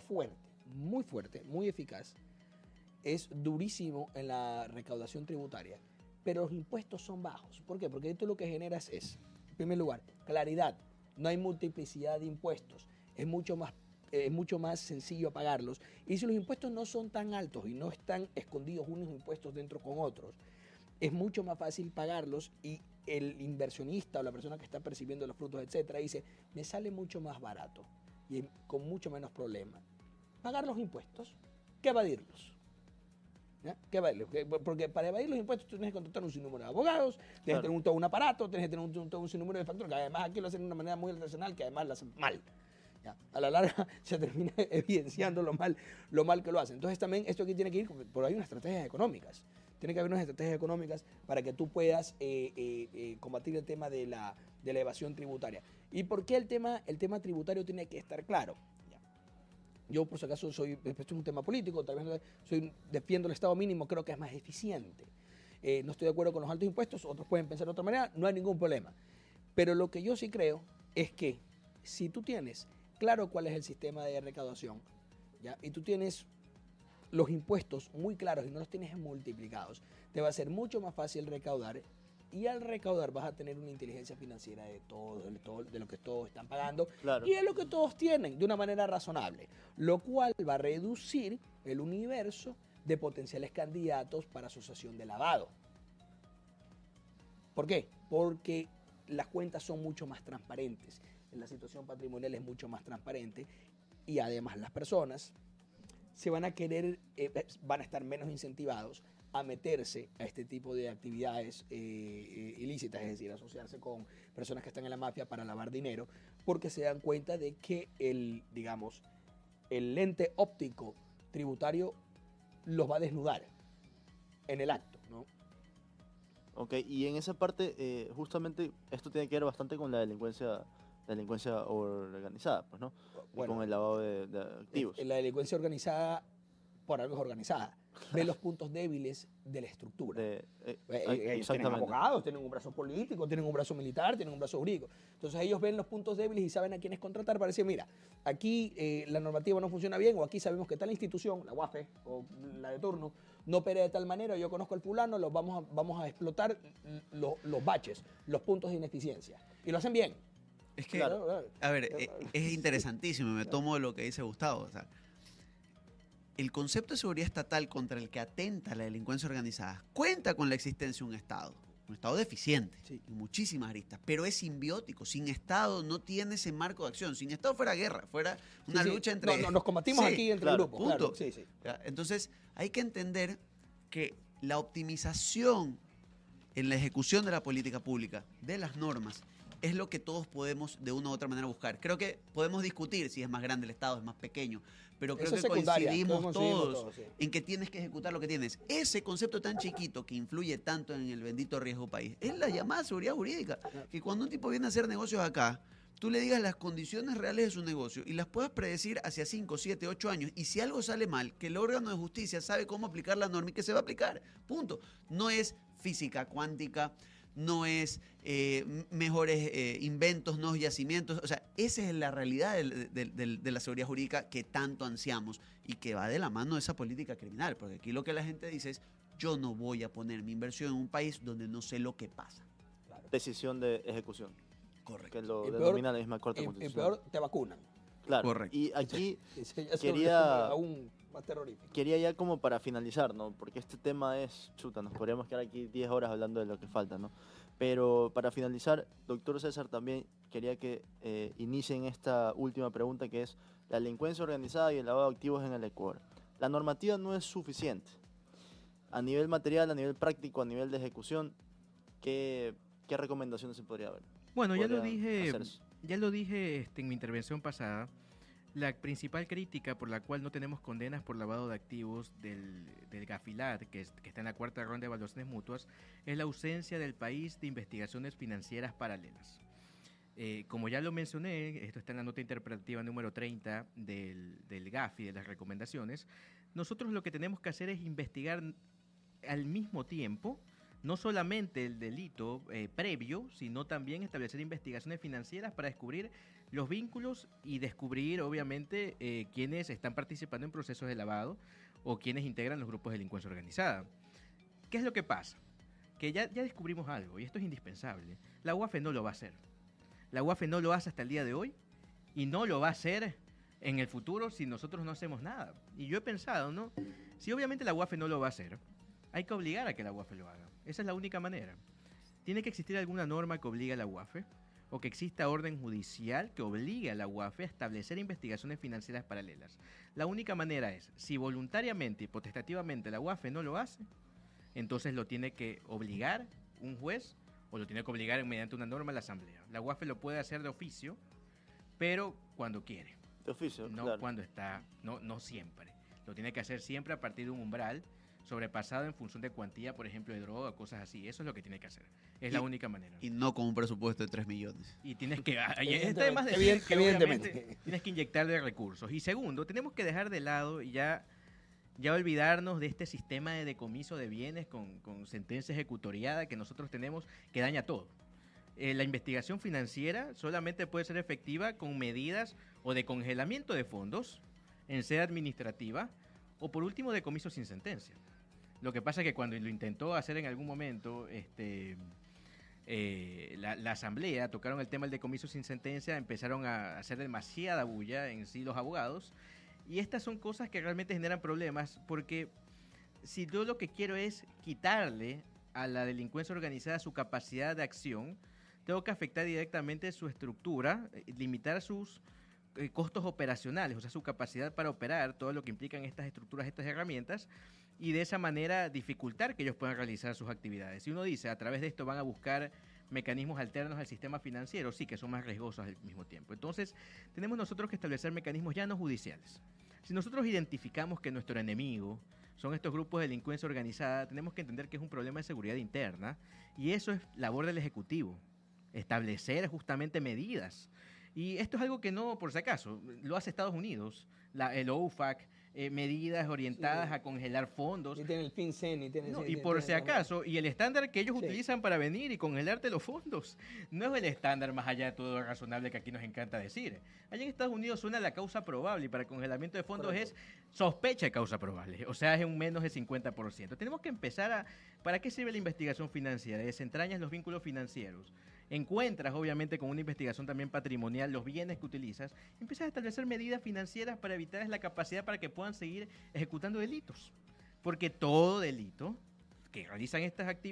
fuerte, muy eficaz. Es durísimo en la recaudación tributaria, pero los impuestos son bajos. ¿Por qué? Porque tú lo que generas es, en primer lugar, claridad. No hay multiplicidad de impuestos. Es mucho más sencillo pagarlos. Y si los impuestos no son tan altos y no están escondidos unos impuestos dentro con otros, es mucho más fácil pagarlos y el inversionista o la persona que está percibiendo los frutos, etcétera, dice, me sale mucho más barato y con mucho menos problema pagar los impuestos que evadirlos. ¿Ya? ¿Qué evadirlos? Porque para evadir los impuestos tú tienes que contratar un sinnúmero de abogados, tienes que tener todo un aparato, tienes que tener todo un sinnúmero de factores, que además aquí lo hacen de una manera muy artesanal, que además lo hacen mal. ¿Ya? A la larga se termina evidenciando lo mal que lo hacen. Entonces también esto aquí tiene que ir, por ahí unas estrategias económicas. Tiene que haber unas estrategias económicas para que tú puedas combatir el tema de la evasión tributaria. ¿Y por qué el tema tributario tiene que estar claro? Ya. Yo, por si acaso, esto es un tema político, tal vez defiendo el Estado mínimo, creo que es más eficiente. No estoy de acuerdo con los altos impuestos, otros pueden pensar de otra manera, no hay ningún problema. Pero lo que yo sí creo es que si tú tienes claro cuál es el sistema de recaudación, ¿ya? Y tú tienes los impuestos muy claros y no los tienes multiplicados, te va a ser mucho más fácil recaudar, y al recaudar vas a tener una inteligencia financiera de lo que todos están pagando, claro, y de lo que todos tienen de una manera razonable, lo cual va a reducir el universo de potenciales candidatos para asociación de lavado. ¿Por qué? Porque las cuentas son mucho más transparentes, la situación patrimonial es mucho más transparente y además las personas se van a van a estar menos incentivados a meterse a este tipo de actividades ilícitas, es decir, asociarse con personas que están en la mafia para lavar dinero, porque se dan cuenta de que el lente óptico tributario los va a desnudar en el acto, ¿no? Ok, y en esa parte, justamente, esto tiene que ver bastante con la delincuencia organizada, pues, ¿no? Bueno, con el lavado de activos. La delincuencia organizada, por algo es organizada, ve los puntos débiles de la estructura. Ellos tienen abogados, tienen un brazo político, tienen un brazo militar, tienen un brazo jurídico. Entonces ellos ven los puntos débiles y saben a quiénes contratar para decir, mira, aquí la normativa no funciona bien, o aquí sabemos que tal institución, la UAFE o la de turno, no opera de tal manera, yo conozco al fulano, vamos a explotar los baches, los puntos de ineficiencia. Y lo hacen bien. Es que, claro, a ver, es interesantísimo, me tomo lo que dice Gustavo. O sea, el concepto de seguridad estatal contra el que atenta la delincuencia organizada cuenta con la existencia de un Estado deficiente, sí, y muchísimas aristas, pero es simbiótico. Sin Estado no tiene ese marco de acción. Sin Estado fuera guerra, fuera una lucha entre... No, nos combatimos aquí entre grupos. Punto. Claro, sí. Entonces, hay que entender que la optimización en la ejecución de la política pública, de las normas, es lo que todos podemos de una u otra manera buscar. Creo que podemos discutir si es más grande el Estado, es más pequeño, pero creo que coincidimos todos en que tienes que ejecutar lo que tienes. Ese concepto tan chiquito que influye tanto en el bendito riesgo país es la llamada seguridad jurídica. Que cuando un tipo viene a hacer negocios acá, tú le digas las condiciones reales de su negocio y las puedas predecir hacia 5, 7, 8 años. Y si algo sale mal, que el órgano de justicia sabe cómo aplicar la norma y que se va a aplicar. Punto. No es física cuántica, no es mejores inventos, no yacimientos. O sea, esa es la realidad de la seguridad jurídica que tanto ansiamos y que va de la mano de esa política criminal. Porque aquí lo que la gente dice es, yo no voy a poner mi inversión en un país donde no sé lo que pasa. Claro. Decisión de ejecución. Correcto. Que lo denomina la misma Corte Constitucional. Y peor, te vacunan. Claro. Correcto. Y aquí quería... aún más terrorífico. Quería ya como para finalizar, ¿no? Porque este tema es, nos podríamos quedar aquí 10 horas hablando de lo que falta, ¿no? Pero para finalizar, doctor César, también quería que inicien esta última pregunta, que es la delincuencia organizada y el lavado de activos en el Ecuador. La normativa no es suficiente. A nivel material, a nivel práctico, a nivel de ejecución, ¿qué recomendaciones se podría dar? Bueno, ya lo dije en mi intervención pasada. La principal crítica por la cual no tenemos condenas por lavado de activos del Gafilat, que está en la cuarta ronda de evaluaciones mutuas, es la ausencia del país de investigaciones financieras paralelas. Como ya lo mencioné, esto está en la nota interpretativa número 30 del GAFI, de las recomendaciones. Nosotros lo que tenemos que hacer es investigar al mismo tiempo, no solamente el delito previo, sino también establecer investigaciones financieras para descubrir los vínculos y descubrir, obviamente, quiénes están participando en procesos de lavado o quienes integran los grupos de delincuencia organizada. ¿Qué es lo que pasa? que ya descubrimos algo, y esto es indispensable. La UAFE no lo va a hacer. La UAFE no lo hace hasta el día de hoy y no lo va a hacer en el futuro si nosotros no hacemos nada. Y yo he pensado, ¿no? Si obviamente la UAFE no lo va a hacer, hay que obligar a que la UAFE lo haga. Esa es la única manera. Tiene que existir alguna norma que obligue a la UAFE o que exista orden judicial que obligue a la UAFE a establecer investigaciones financieras paralelas. La única manera es, si voluntariamente y potestativamente la UAFE no lo hace, entonces lo tiene que obligar un juez o lo tiene que obligar mediante una norma la Asamblea. La UAFE lo puede hacer de oficio, pero cuando quiere. De oficio, No claro. cuando está, no siempre. Lo tiene que hacer siempre a partir de un umbral sobrepasado en función de cuantía, por ejemplo, de droga, cosas así. Eso es lo que tiene que hacer. Es la única manera. Y no con un presupuesto de 3 millones. Y tienes que, está Evidentemente, además decir que evidentemente. obviamente tienes que inyectarle recursos. Y segundo, tenemos que dejar de lado y ya olvidarnos de este sistema de decomiso de bienes con sentencia ejecutoriada que nosotros tenemos que daña todo. La investigación financiera solamente puede ser efectiva con medidas o de congelamiento de fondos en sede administrativa o por último decomiso sin sentencia. Lo que pasa es que cuando lo intentó hacer en algún momento la Asamblea, tocaron el tema del decomiso sin sentencia, empezaron a hacer demasiada bulla en sí los abogados. Y estas son cosas que realmente generan problemas porque si yo lo que quiero es quitarle a la delincuencia organizada su capacidad de acción, tengo que afectar directamente su estructura, limitar sus costos operacionales, o sea, su capacidad para operar, todo lo que implican estas estructuras, estas herramientas, y de esa manera dificultar que ellos puedan realizar sus actividades. Si uno dice, a través de esto van a buscar mecanismos alternos al sistema financiero, sí, que son más riesgosos al mismo tiempo. Entonces, tenemos nosotros que establecer mecanismos ya no judiciales. Si nosotros identificamos que nuestro enemigo son estos grupos de delincuencia organizada, tenemos que entender que es un problema de seguridad interna, y eso es labor del Ejecutivo, establecer justamente medidas. Y esto es algo que no, por si acaso, lo hace Estados Unidos, el OFAC, medidas orientadas a congelar fondos. Ni tiene el FinCEN, ni tiene... No, sí, y tiene- por si tiene- acaso, y el estándar que ellos Sí. utilizan para venir y congelarte los fondos, no es el estándar más allá de todo lo razonable que aquí nos encanta decir. Allá en Estados Unidos suena la causa probable y para congelamiento de fondos Correcto. es sospecha de causa probable, o sea, es un menos del 50%. Tenemos que empezar a... ¿Para qué sirve la investigación financiera? Desentrañas los vínculos financieros. Encuentras, obviamente, con una investigación también patrimonial, los bienes que utilizas, empiezas a establecer medidas financieras para evitar la capacidad para que puedan seguir ejecutando delitos. Porque todo delito que realizan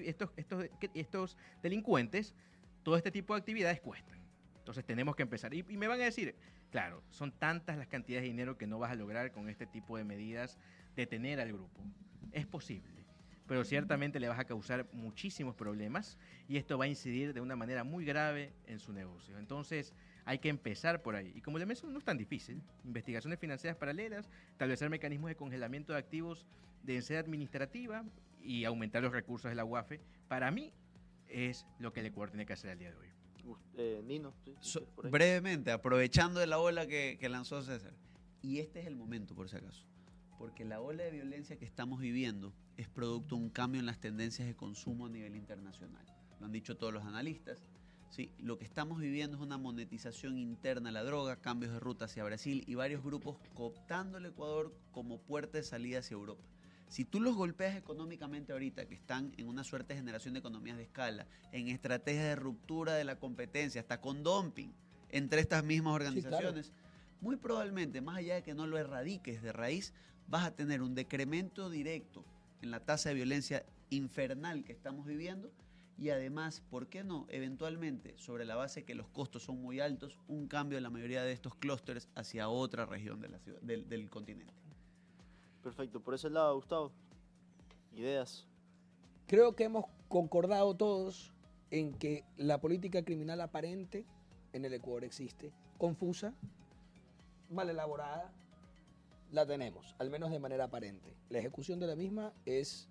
estos delincuentes, todo este tipo de actividades cuestan. Entonces tenemos que empezar. Y me van a decir, claro, son tantas las cantidades de dinero que no vas a lograr con este tipo de medidas detener al grupo. Es posible, pero ciertamente le vas a causar muchísimos problemas y esto va a incidir de una manera muy grave en su negocio. Entonces hay que empezar por ahí. Y como le menciono, no es tan difícil. Investigaciones financieras paralelas, establecer mecanismos de congelamiento de activos de sede administrativa y aumentar los recursos de la UAFE, para mí es lo que el Ecuador tiene que hacer al día de hoy. Nino, sí, por ahí. Brevemente, aprovechando de la ola que lanzó César, y este es el momento por si acaso, porque la ola de violencia que estamos viviendo es producto de un cambio en las tendencias de consumo a nivel internacional. Lo han dicho todos los analistas. ¿Sí? Lo que estamos viviendo es una monetización interna a la droga, cambios de ruta hacia Brasil y varios grupos cooptando el Ecuador como puerta de salida hacia Europa. Si tú los golpeas económicamente ahorita, que están en una suerte de generación de economías de escala, en estrategias de ruptura de la competencia, hasta con dumping entre estas mismas organizaciones, muy probablemente, más allá de que no lo erradiques de raíz, vas a tener un decremento directo en la tasa de violencia infernal que estamos viviendo y además, ¿por qué no? Eventualmente, sobre la base de que los costos son muy altos, un cambio de la mayoría de estos clústeres hacia otra región de la ciudad, del continente. Perfecto, por ese lado, Gustavo. Ideas. Creo que hemos concordado todos en que la política criminal aparente en el Ecuador existe, confusa, mal elaborada, la tenemos, al menos de manera aparente. La ejecución de la misma es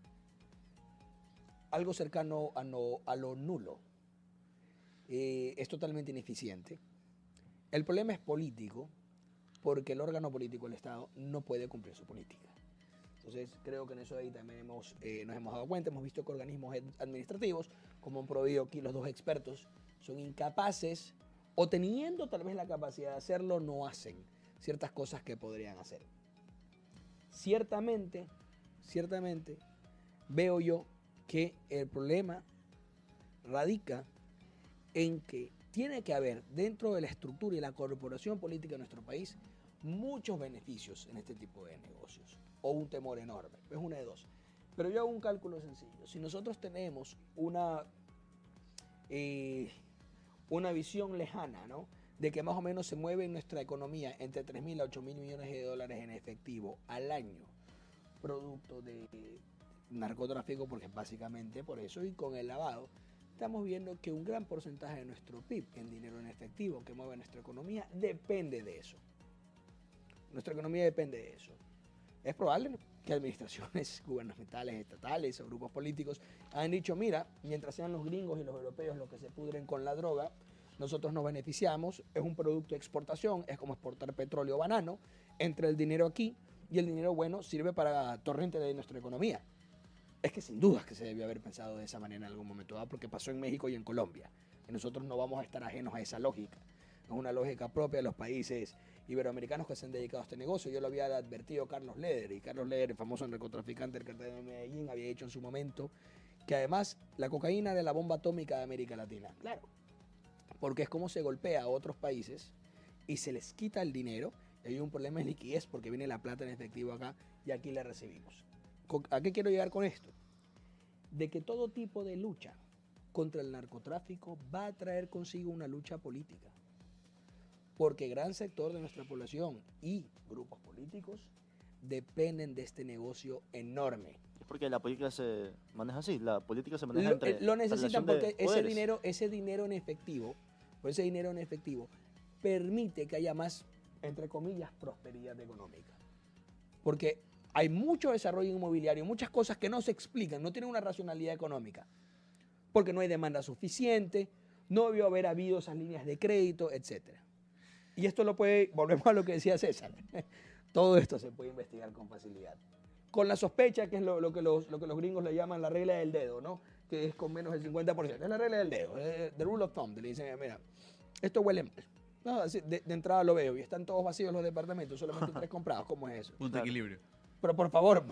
algo cercano a lo nulo. Es totalmente ineficiente. El problema es político, porque el órgano político del Estado no puede cumplir su política. Entonces, creo que en eso ahí también nos hemos dado cuenta. Hemos visto que organismos administrativos, como han prohibido aquí los dos expertos, son incapaces, o teniendo tal vez la capacidad de hacerlo, no hacen ciertas cosas que podrían hacer. Ciertamente, veo yo que el problema radica en que tiene que haber dentro de la estructura y la corporación política de nuestro país muchos beneficios en este tipo de negocios, o un temor enorme, es una de dos. Pero yo hago un cálculo sencillo. Si nosotros tenemos una visión lejana, ¿no?, de que más o menos se mueve en nuestra economía entre 3.000 a 8.000 millones de dólares en efectivo al año, producto de narcotráfico, porque básicamente por eso, y con el lavado, estamos viendo que un gran porcentaje de nuestro PIB en dinero en efectivo que mueve nuestra economía depende de eso. Nuestra economía depende de eso. Es probable que administraciones gubernamentales, estatales o grupos políticos han dicho, mira, mientras sean los gringos y los europeos los que se pudren con la droga, nosotros nos beneficiamos, es un producto de exportación, es como exportar petróleo o banano, entra el dinero aquí y el dinero bueno sirve para torrente de nuestra economía. Es que sin duda que se debió haber pensado de esa manera en algún momento dado, porque pasó en México y en Colombia. Y nosotros no vamos a estar ajenos a esa lógica. Es una lógica propia de los países iberoamericanos que se han dedicado a este negocio. Yo lo había advertido Carlos Leder, y Carlos Leder, el famoso narcotraficante del cartel de Medellín, había dicho en su momento que además la cocaína era la bomba atómica de América Latina. Claro, porque es como se golpea a otros países y se les quita el dinero, y hay un problema de liquidez porque viene la plata en efectivo acá y aquí la recibimos. ¿A qué quiero llegar con esto? De que todo tipo de lucha contra el narcotráfico va a traer consigo una lucha política. Porque gran sector de nuestra población y grupos políticos dependen de este negocio enorme. Es porque la política se maneja así, la política se maneja Lo necesitan porque ese poderes. dinero en efectivo, permite que haya más, entre comillas, prosperidad económica. Porque hay mucho desarrollo inmobiliario, muchas cosas que no se explican, no tienen una racionalidad económica, porque no hay demanda suficiente, no debió haber habido esas líneas de crédito, etc. Y esto volvemos a lo que decía César, todo esto se puede investigar con facilidad. Con la sospecha, que es lo que los gringos le llaman la regla del dedo, ¿no?, que es con menos del 50%, es la regla del dedo, the rule of thumb, le dicen, mira, esto huele mal. No, de entrada lo veo y están todos vacíos los departamentos, solamente 3 comprados, ¿cómo es eso? Punto de equilibrio. Pero por favor.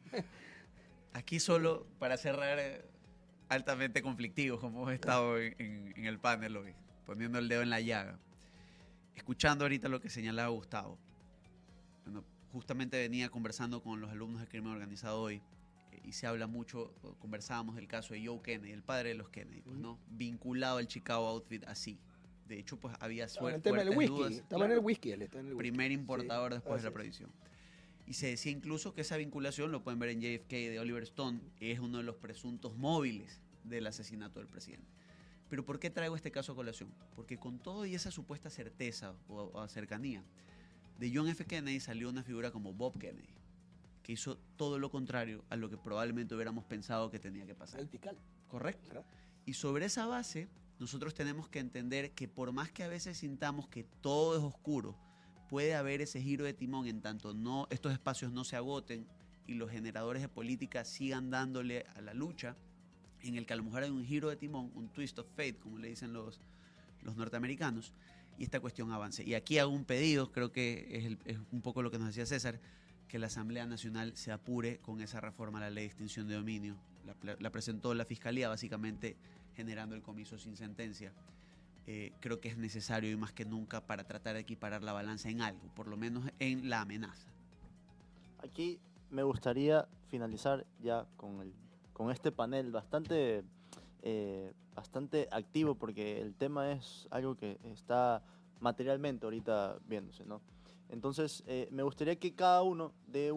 Aquí solo para cerrar, altamente conflictivos, como hemos estado en el panel hoy, poniendo el dedo en la llaga. Escuchando ahorita lo que señalaba Gustavo. Bueno, justamente venía conversando con los alumnos de crimen organizado hoy y se habla mucho, conversábamos del caso de Joe Kennedy, el padre de los Kennedy, pues, ¿no?, vinculado al Chicago Outfit así. De hecho, pues había fuertes dudas. Estaba en el whisky. Él está en el whisky. Primer importador, sí, después de la prohibición. Y se decía incluso que esa vinculación, lo pueden ver en JFK de Oliver Stone, es uno de los presuntos móviles del asesinato del presidente. Pero ¿por qué traigo este caso a colación? Porque con todo y esa supuesta certeza o cercanía, de John F. Kennedy salió una figura como Bob Kennedy, que hizo todo lo contrario a lo que probablemente hubiéramos pensado que tenía que pasar. El fiscal. Correcto. Claro. Y sobre esa base, nosotros tenemos que entender que por más que a veces sintamos que todo es oscuro, puede haber ese giro de timón en tanto estos espacios no se agoten y los generadores de política sigan dándole a la lucha, en el que a lo mejor hay un giro de timón, un twist of fate, como le dicen los norteamericanos, y esta cuestión avance. Y aquí hago un pedido, creo que es un poco lo que nos decía César, que la Asamblea Nacional se apure con esa reforma a la ley de extinción de dominio. La presentó la Fiscalía, básicamente generando el comiso sin sentencia. Creo que es necesario y más que nunca para tratar de equiparar la balanza en algo, por lo menos en la amenaza. Aquí me gustaría finalizar ya con este panel bastante activo, porque el tema es algo que está materialmente ahorita viéndose, ¿no? Entonces, me gustaría que cada uno dé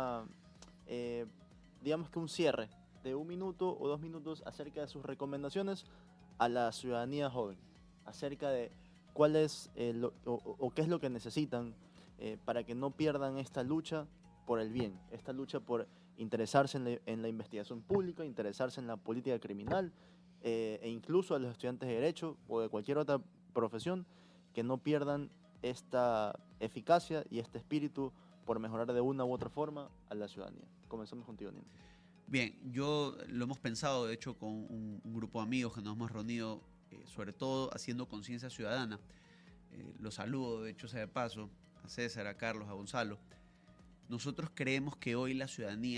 digamos que un cierre de 1 minuto o 2 minutos acerca de sus recomendaciones a la ciudadanía joven, acerca de cuál es o qué es lo que necesitan para que no pierdan esta lucha por el bien, esta lucha por interesarse en la investigación pública, interesarse en la política criminal, e incluso a los estudiantes de Derecho o de cualquier otra profesión, que no pierdan esta eficacia y este espíritu por mejorar de una u otra forma a la ciudadanía. Comenzamos contigo, Nino. Bien, yo lo hemos pensado, de hecho, con un grupo de amigos que nos hemos reunido, sobre todo haciendo conciencia ciudadana. Los saludo, de hecho, sea de paso, a César, a Carlos, a Gonzalo. Nosotros creemos que hoy la ciudadanía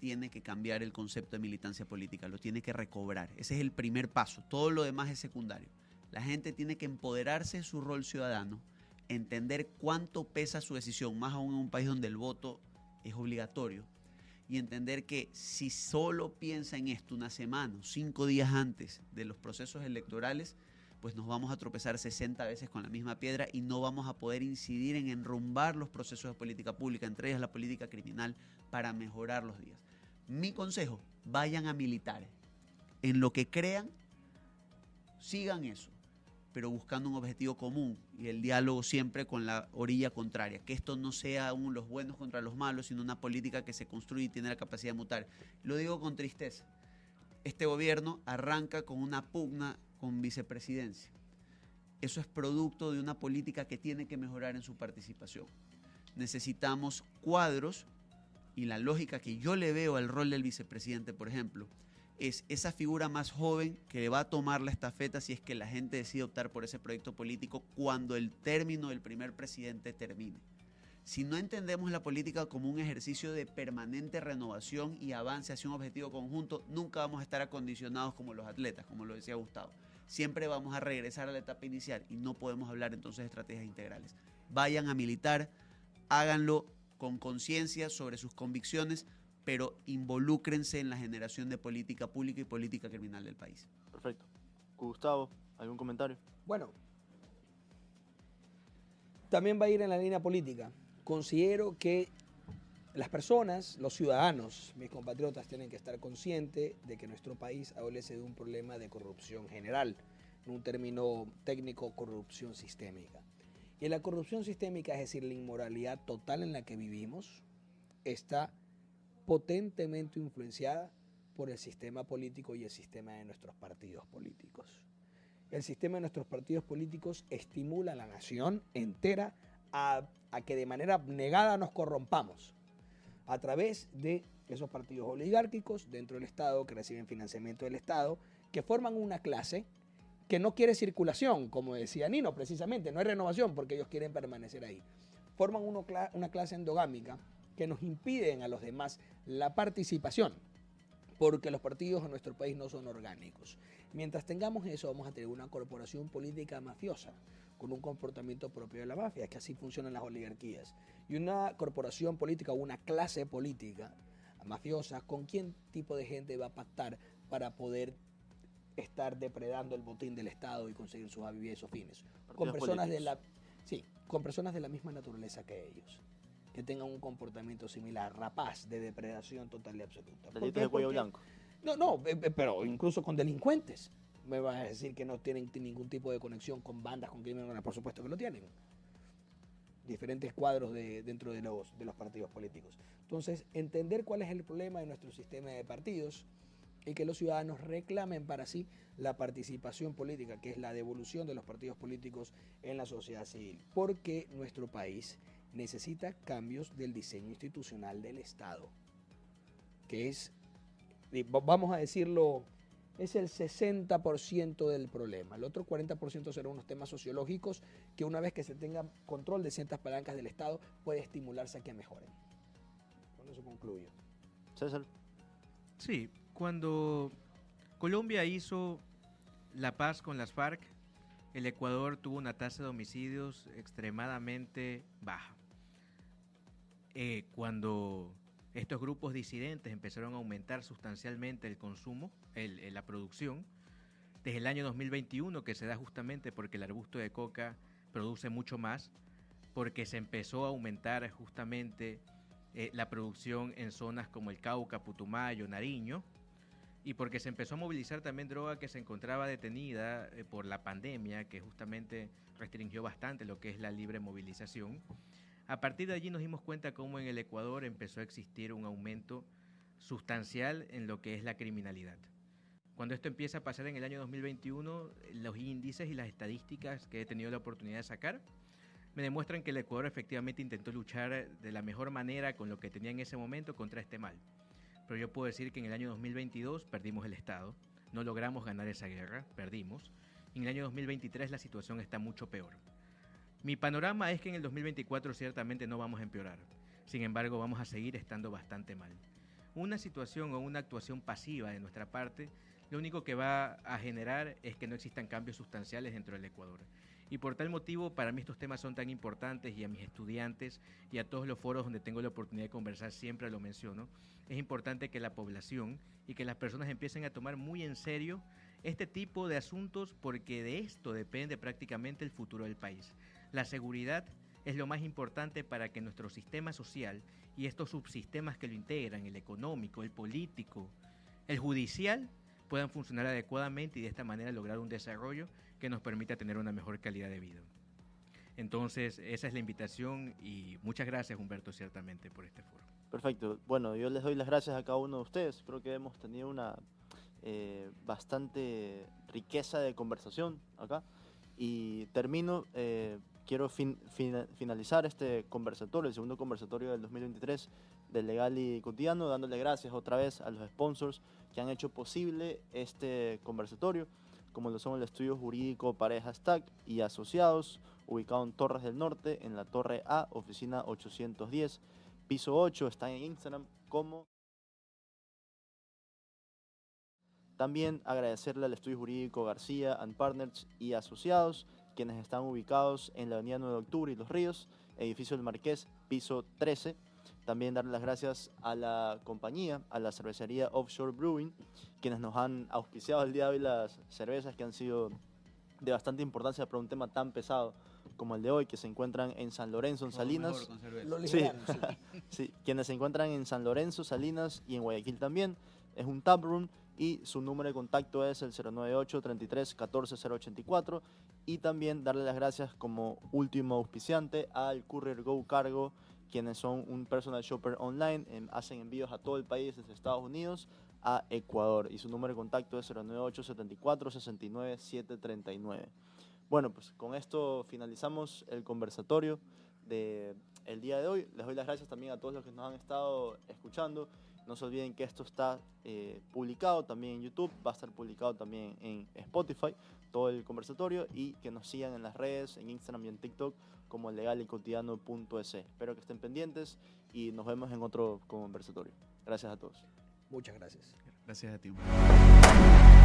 tiene que cambiar el concepto de militancia política, lo tiene que recobrar. Ese es el primer paso, todo lo demás es secundario. La gente tiene que empoderarse de su rol ciudadano, entender cuánto pesa su decisión, más aún en un país donde el voto es obligatorio, y entender que si solo piensa en esto una semana o 5 días antes de los procesos electorales, pues nos vamos a tropezar 60 veces con la misma piedra y no vamos a poder incidir en enrumbar los procesos de política pública, entre ellas la política criminal, para mejorar los días. Mi consejo, vayan a militar. En lo que crean, sigan eso, pero buscando un objetivo común y el diálogo siempre con la orilla contraria. Que esto no sea aún los buenos contra los malos, sino una política que se construye y tiene la capacidad de mutar. Lo digo con tristeza. Este gobierno arranca con una pugna con vicepresidencia. Eso es producto de una política que tiene que mejorar en su participación. Necesitamos cuadros y la lógica que yo le veo al rol del vicepresidente, por ejemplo, es esa figura más joven que va a tomar la estafeta si es que la gente decide optar por ese proyecto político cuando el término del primer presidente termine. Si no entendemos la política como un ejercicio de permanente renovación y avance hacia un objetivo conjunto, nunca vamos a estar acondicionados como los atletas, como lo decía Gustavo. Siempre vamos a regresar a la etapa inicial y no podemos hablar entonces de estrategias integrales. Vayan a militar, háganlo con conciencia sobre sus convicciones, pero involúcrense en la generación de política pública y política criminal del país. Perfecto. Gustavo, ¿algún comentario? Bueno, también va a ir en la línea política. Considero que las personas, los ciudadanos, mis compatriotas, tienen que estar conscientes de que nuestro país adolece de un problema de corrupción general, en un término técnico, corrupción sistémica. Y la corrupción sistémica, es decir, la inmoralidad total en la que vivimos, está potentemente influenciada por el sistema político y el sistema de nuestros partidos políticos. El sistema de nuestros partidos políticos estimula a la nación entera a que de manera abnegada nos corrompamos a través de esos partidos oligárquicos dentro del Estado que reciben financiamiento del Estado, que forman una clase que no quiere circulación, como decía Nino, precisamente, no hay renovación porque ellos quieren permanecer ahí. Forman una clase endogámica que nos impiden a los demás la participación, porque los partidos en nuestro país no son orgánicos. Mientras tengamos eso, vamos a tener una corporación política mafiosa, con un comportamiento propio de la mafia, que así funcionan las oligarquías. Y una corporación política o una clase política mafiosa, ¿con qué tipo de gente va a pactar para poder estar depredando el botín del Estado y conseguir sus y esos fines? Con personas con personas de la misma naturaleza que ellos, que tengan un comportamiento similar, rapaz, de depredación total y absoluta. Delitos de cuello blanco. No, pero incluso con delincuentes. Me vas a decir que no tienen ningún tipo de conexión con bandas, con crimen organizado. Por supuesto que lo tienen. Diferentes cuadros dentro de los partidos políticos. Entonces, entender cuál es el problema de nuestro sistema de partidos y que los ciudadanos reclamen para sí la participación política, que es la devolución de los partidos políticos en la sociedad civil. Porque nuestro país necesita cambios del diseño institucional del Estado, que es, vamos a decirlo, es el 60% del problema. El otro 40% serán unos temas sociológicos que una vez que se tenga control de ciertas palancas del Estado puede estimularse a que mejoren. Con eso concluyo. César. Sí, cuando Colombia hizo la paz con las FARC, el Ecuador tuvo una tasa de homicidios extremadamente baja. Cuando estos grupos disidentes empezaron a aumentar sustancialmente el consumo, la producción, desde el año 2021, que se da justamente porque el arbusto de coca produce mucho más, porque se empezó a aumentar justamente la producción en zonas como el Cauca, Putumayo, Nariño, y porque se empezó a movilizar también droga que se encontraba detenida por la pandemia, que justamente restringió bastante lo que es la libre movilización. A partir de allí nos dimos cuenta cómo en el Ecuador empezó a existir un aumento sustancial en lo que es la criminalidad. Cuando esto empieza a pasar en el año 2021, los índices y las estadísticas que he tenido la oportunidad de sacar me demuestran que el Ecuador efectivamente intentó luchar de la mejor manera con lo que tenía en ese momento contra este mal. Pero yo puedo decir que en el año 2022 perdimos el Estado, no logramos ganar esa guerra, perdimos. En el año 2023 la situación está mucho peor. Mi panorama es que en el 2024 ciertamente no vamos a empeorar. Sin embargo, vamos a seguir estando bastante mal. una situación o una actuación pasiva de nuestra parte, lo único que va a generar es que no existan cambios sustanciales dentro del Ecuador. Y por tal motivo, para mí estos temas son tan importantes, y a mis estudiantes y a todos los foros donde tengo la oportunidad de conversar siempre lo menciono. Es importante que la población y que las personas empiecen a tomar muy en serio este tipo de asuntos, porque de esto depende prácticamente el futuro del país. La seguridad es lo más importante para que nuestro sistema social y estos subsistemas que lo integran, el económico, el político, el judicial, puedan funcionar adecuadamente y de esta manera lograr un desarrollo que nos permita tener una mejor calidad de vida. Entonces, esa es la invitación y muchas gracias, Humberto, ciertamente, por este foro. Perfecto. Bueno, yo les doy las gracias a cada uno de ustedes. Creo que hemos tenido una bastante riqueza de conversación acá. Y termino, quiero finalizar este conversatorio, el segundo conversatorio del 2023 del Legal y Cotidiano, dándole gracias otra vez a los sponsors que han hecho posible este conversatorio, como lo son el Estudio Jurídico Parejas TAC y Asociados, ubicado en Torres del Norte, en la Torre A, oficina 810, piso 8, está en Instagram como... También agradecerle al Estudio Jurídico García & Partners y Asociados, quienes están ubicados en la avenida 9 de Octubre y Los Ríos, edificio del Marqués, piso 13. También darle las gracias a la compañía, a la cervecería Offshore Brewing, quienes nos han auspiciado el día de hoy las cervezas que han sido de bastante importancia para un tema tan pesado como el de hoy, que se encuentran en San Lorenzo, en Salinas. Sí, sí, quienes se encuentran en San Lorenzo, Salinas y en Guayaquil también. Es un taproom y su número de contacto es el 098-33-14-084. Y también darle las gracias como último auspiciante al Courier Go Cargo, quienes son un personal shopper online, hacen envíos a todo el país desde Estados Unidos a Ecuador. Y su número de contacto es 098-74-69-739. Bueno, pues con esto finalizamos el conversatorio del día de hoy. Les doy las gracias también a todos los que nos han estado escuchando. No se olviden que esto está publicado también en YouTube, va a estar publicado también en Spotify, todo el conversatorio, y que nos sigan en las redes, en Instagram y en TikTok como legalycotidiano.es. Espero que estén pendientes y nos vemos en otro conversatorio. Gracias a todos. Muchas gracias. Gracias a ti.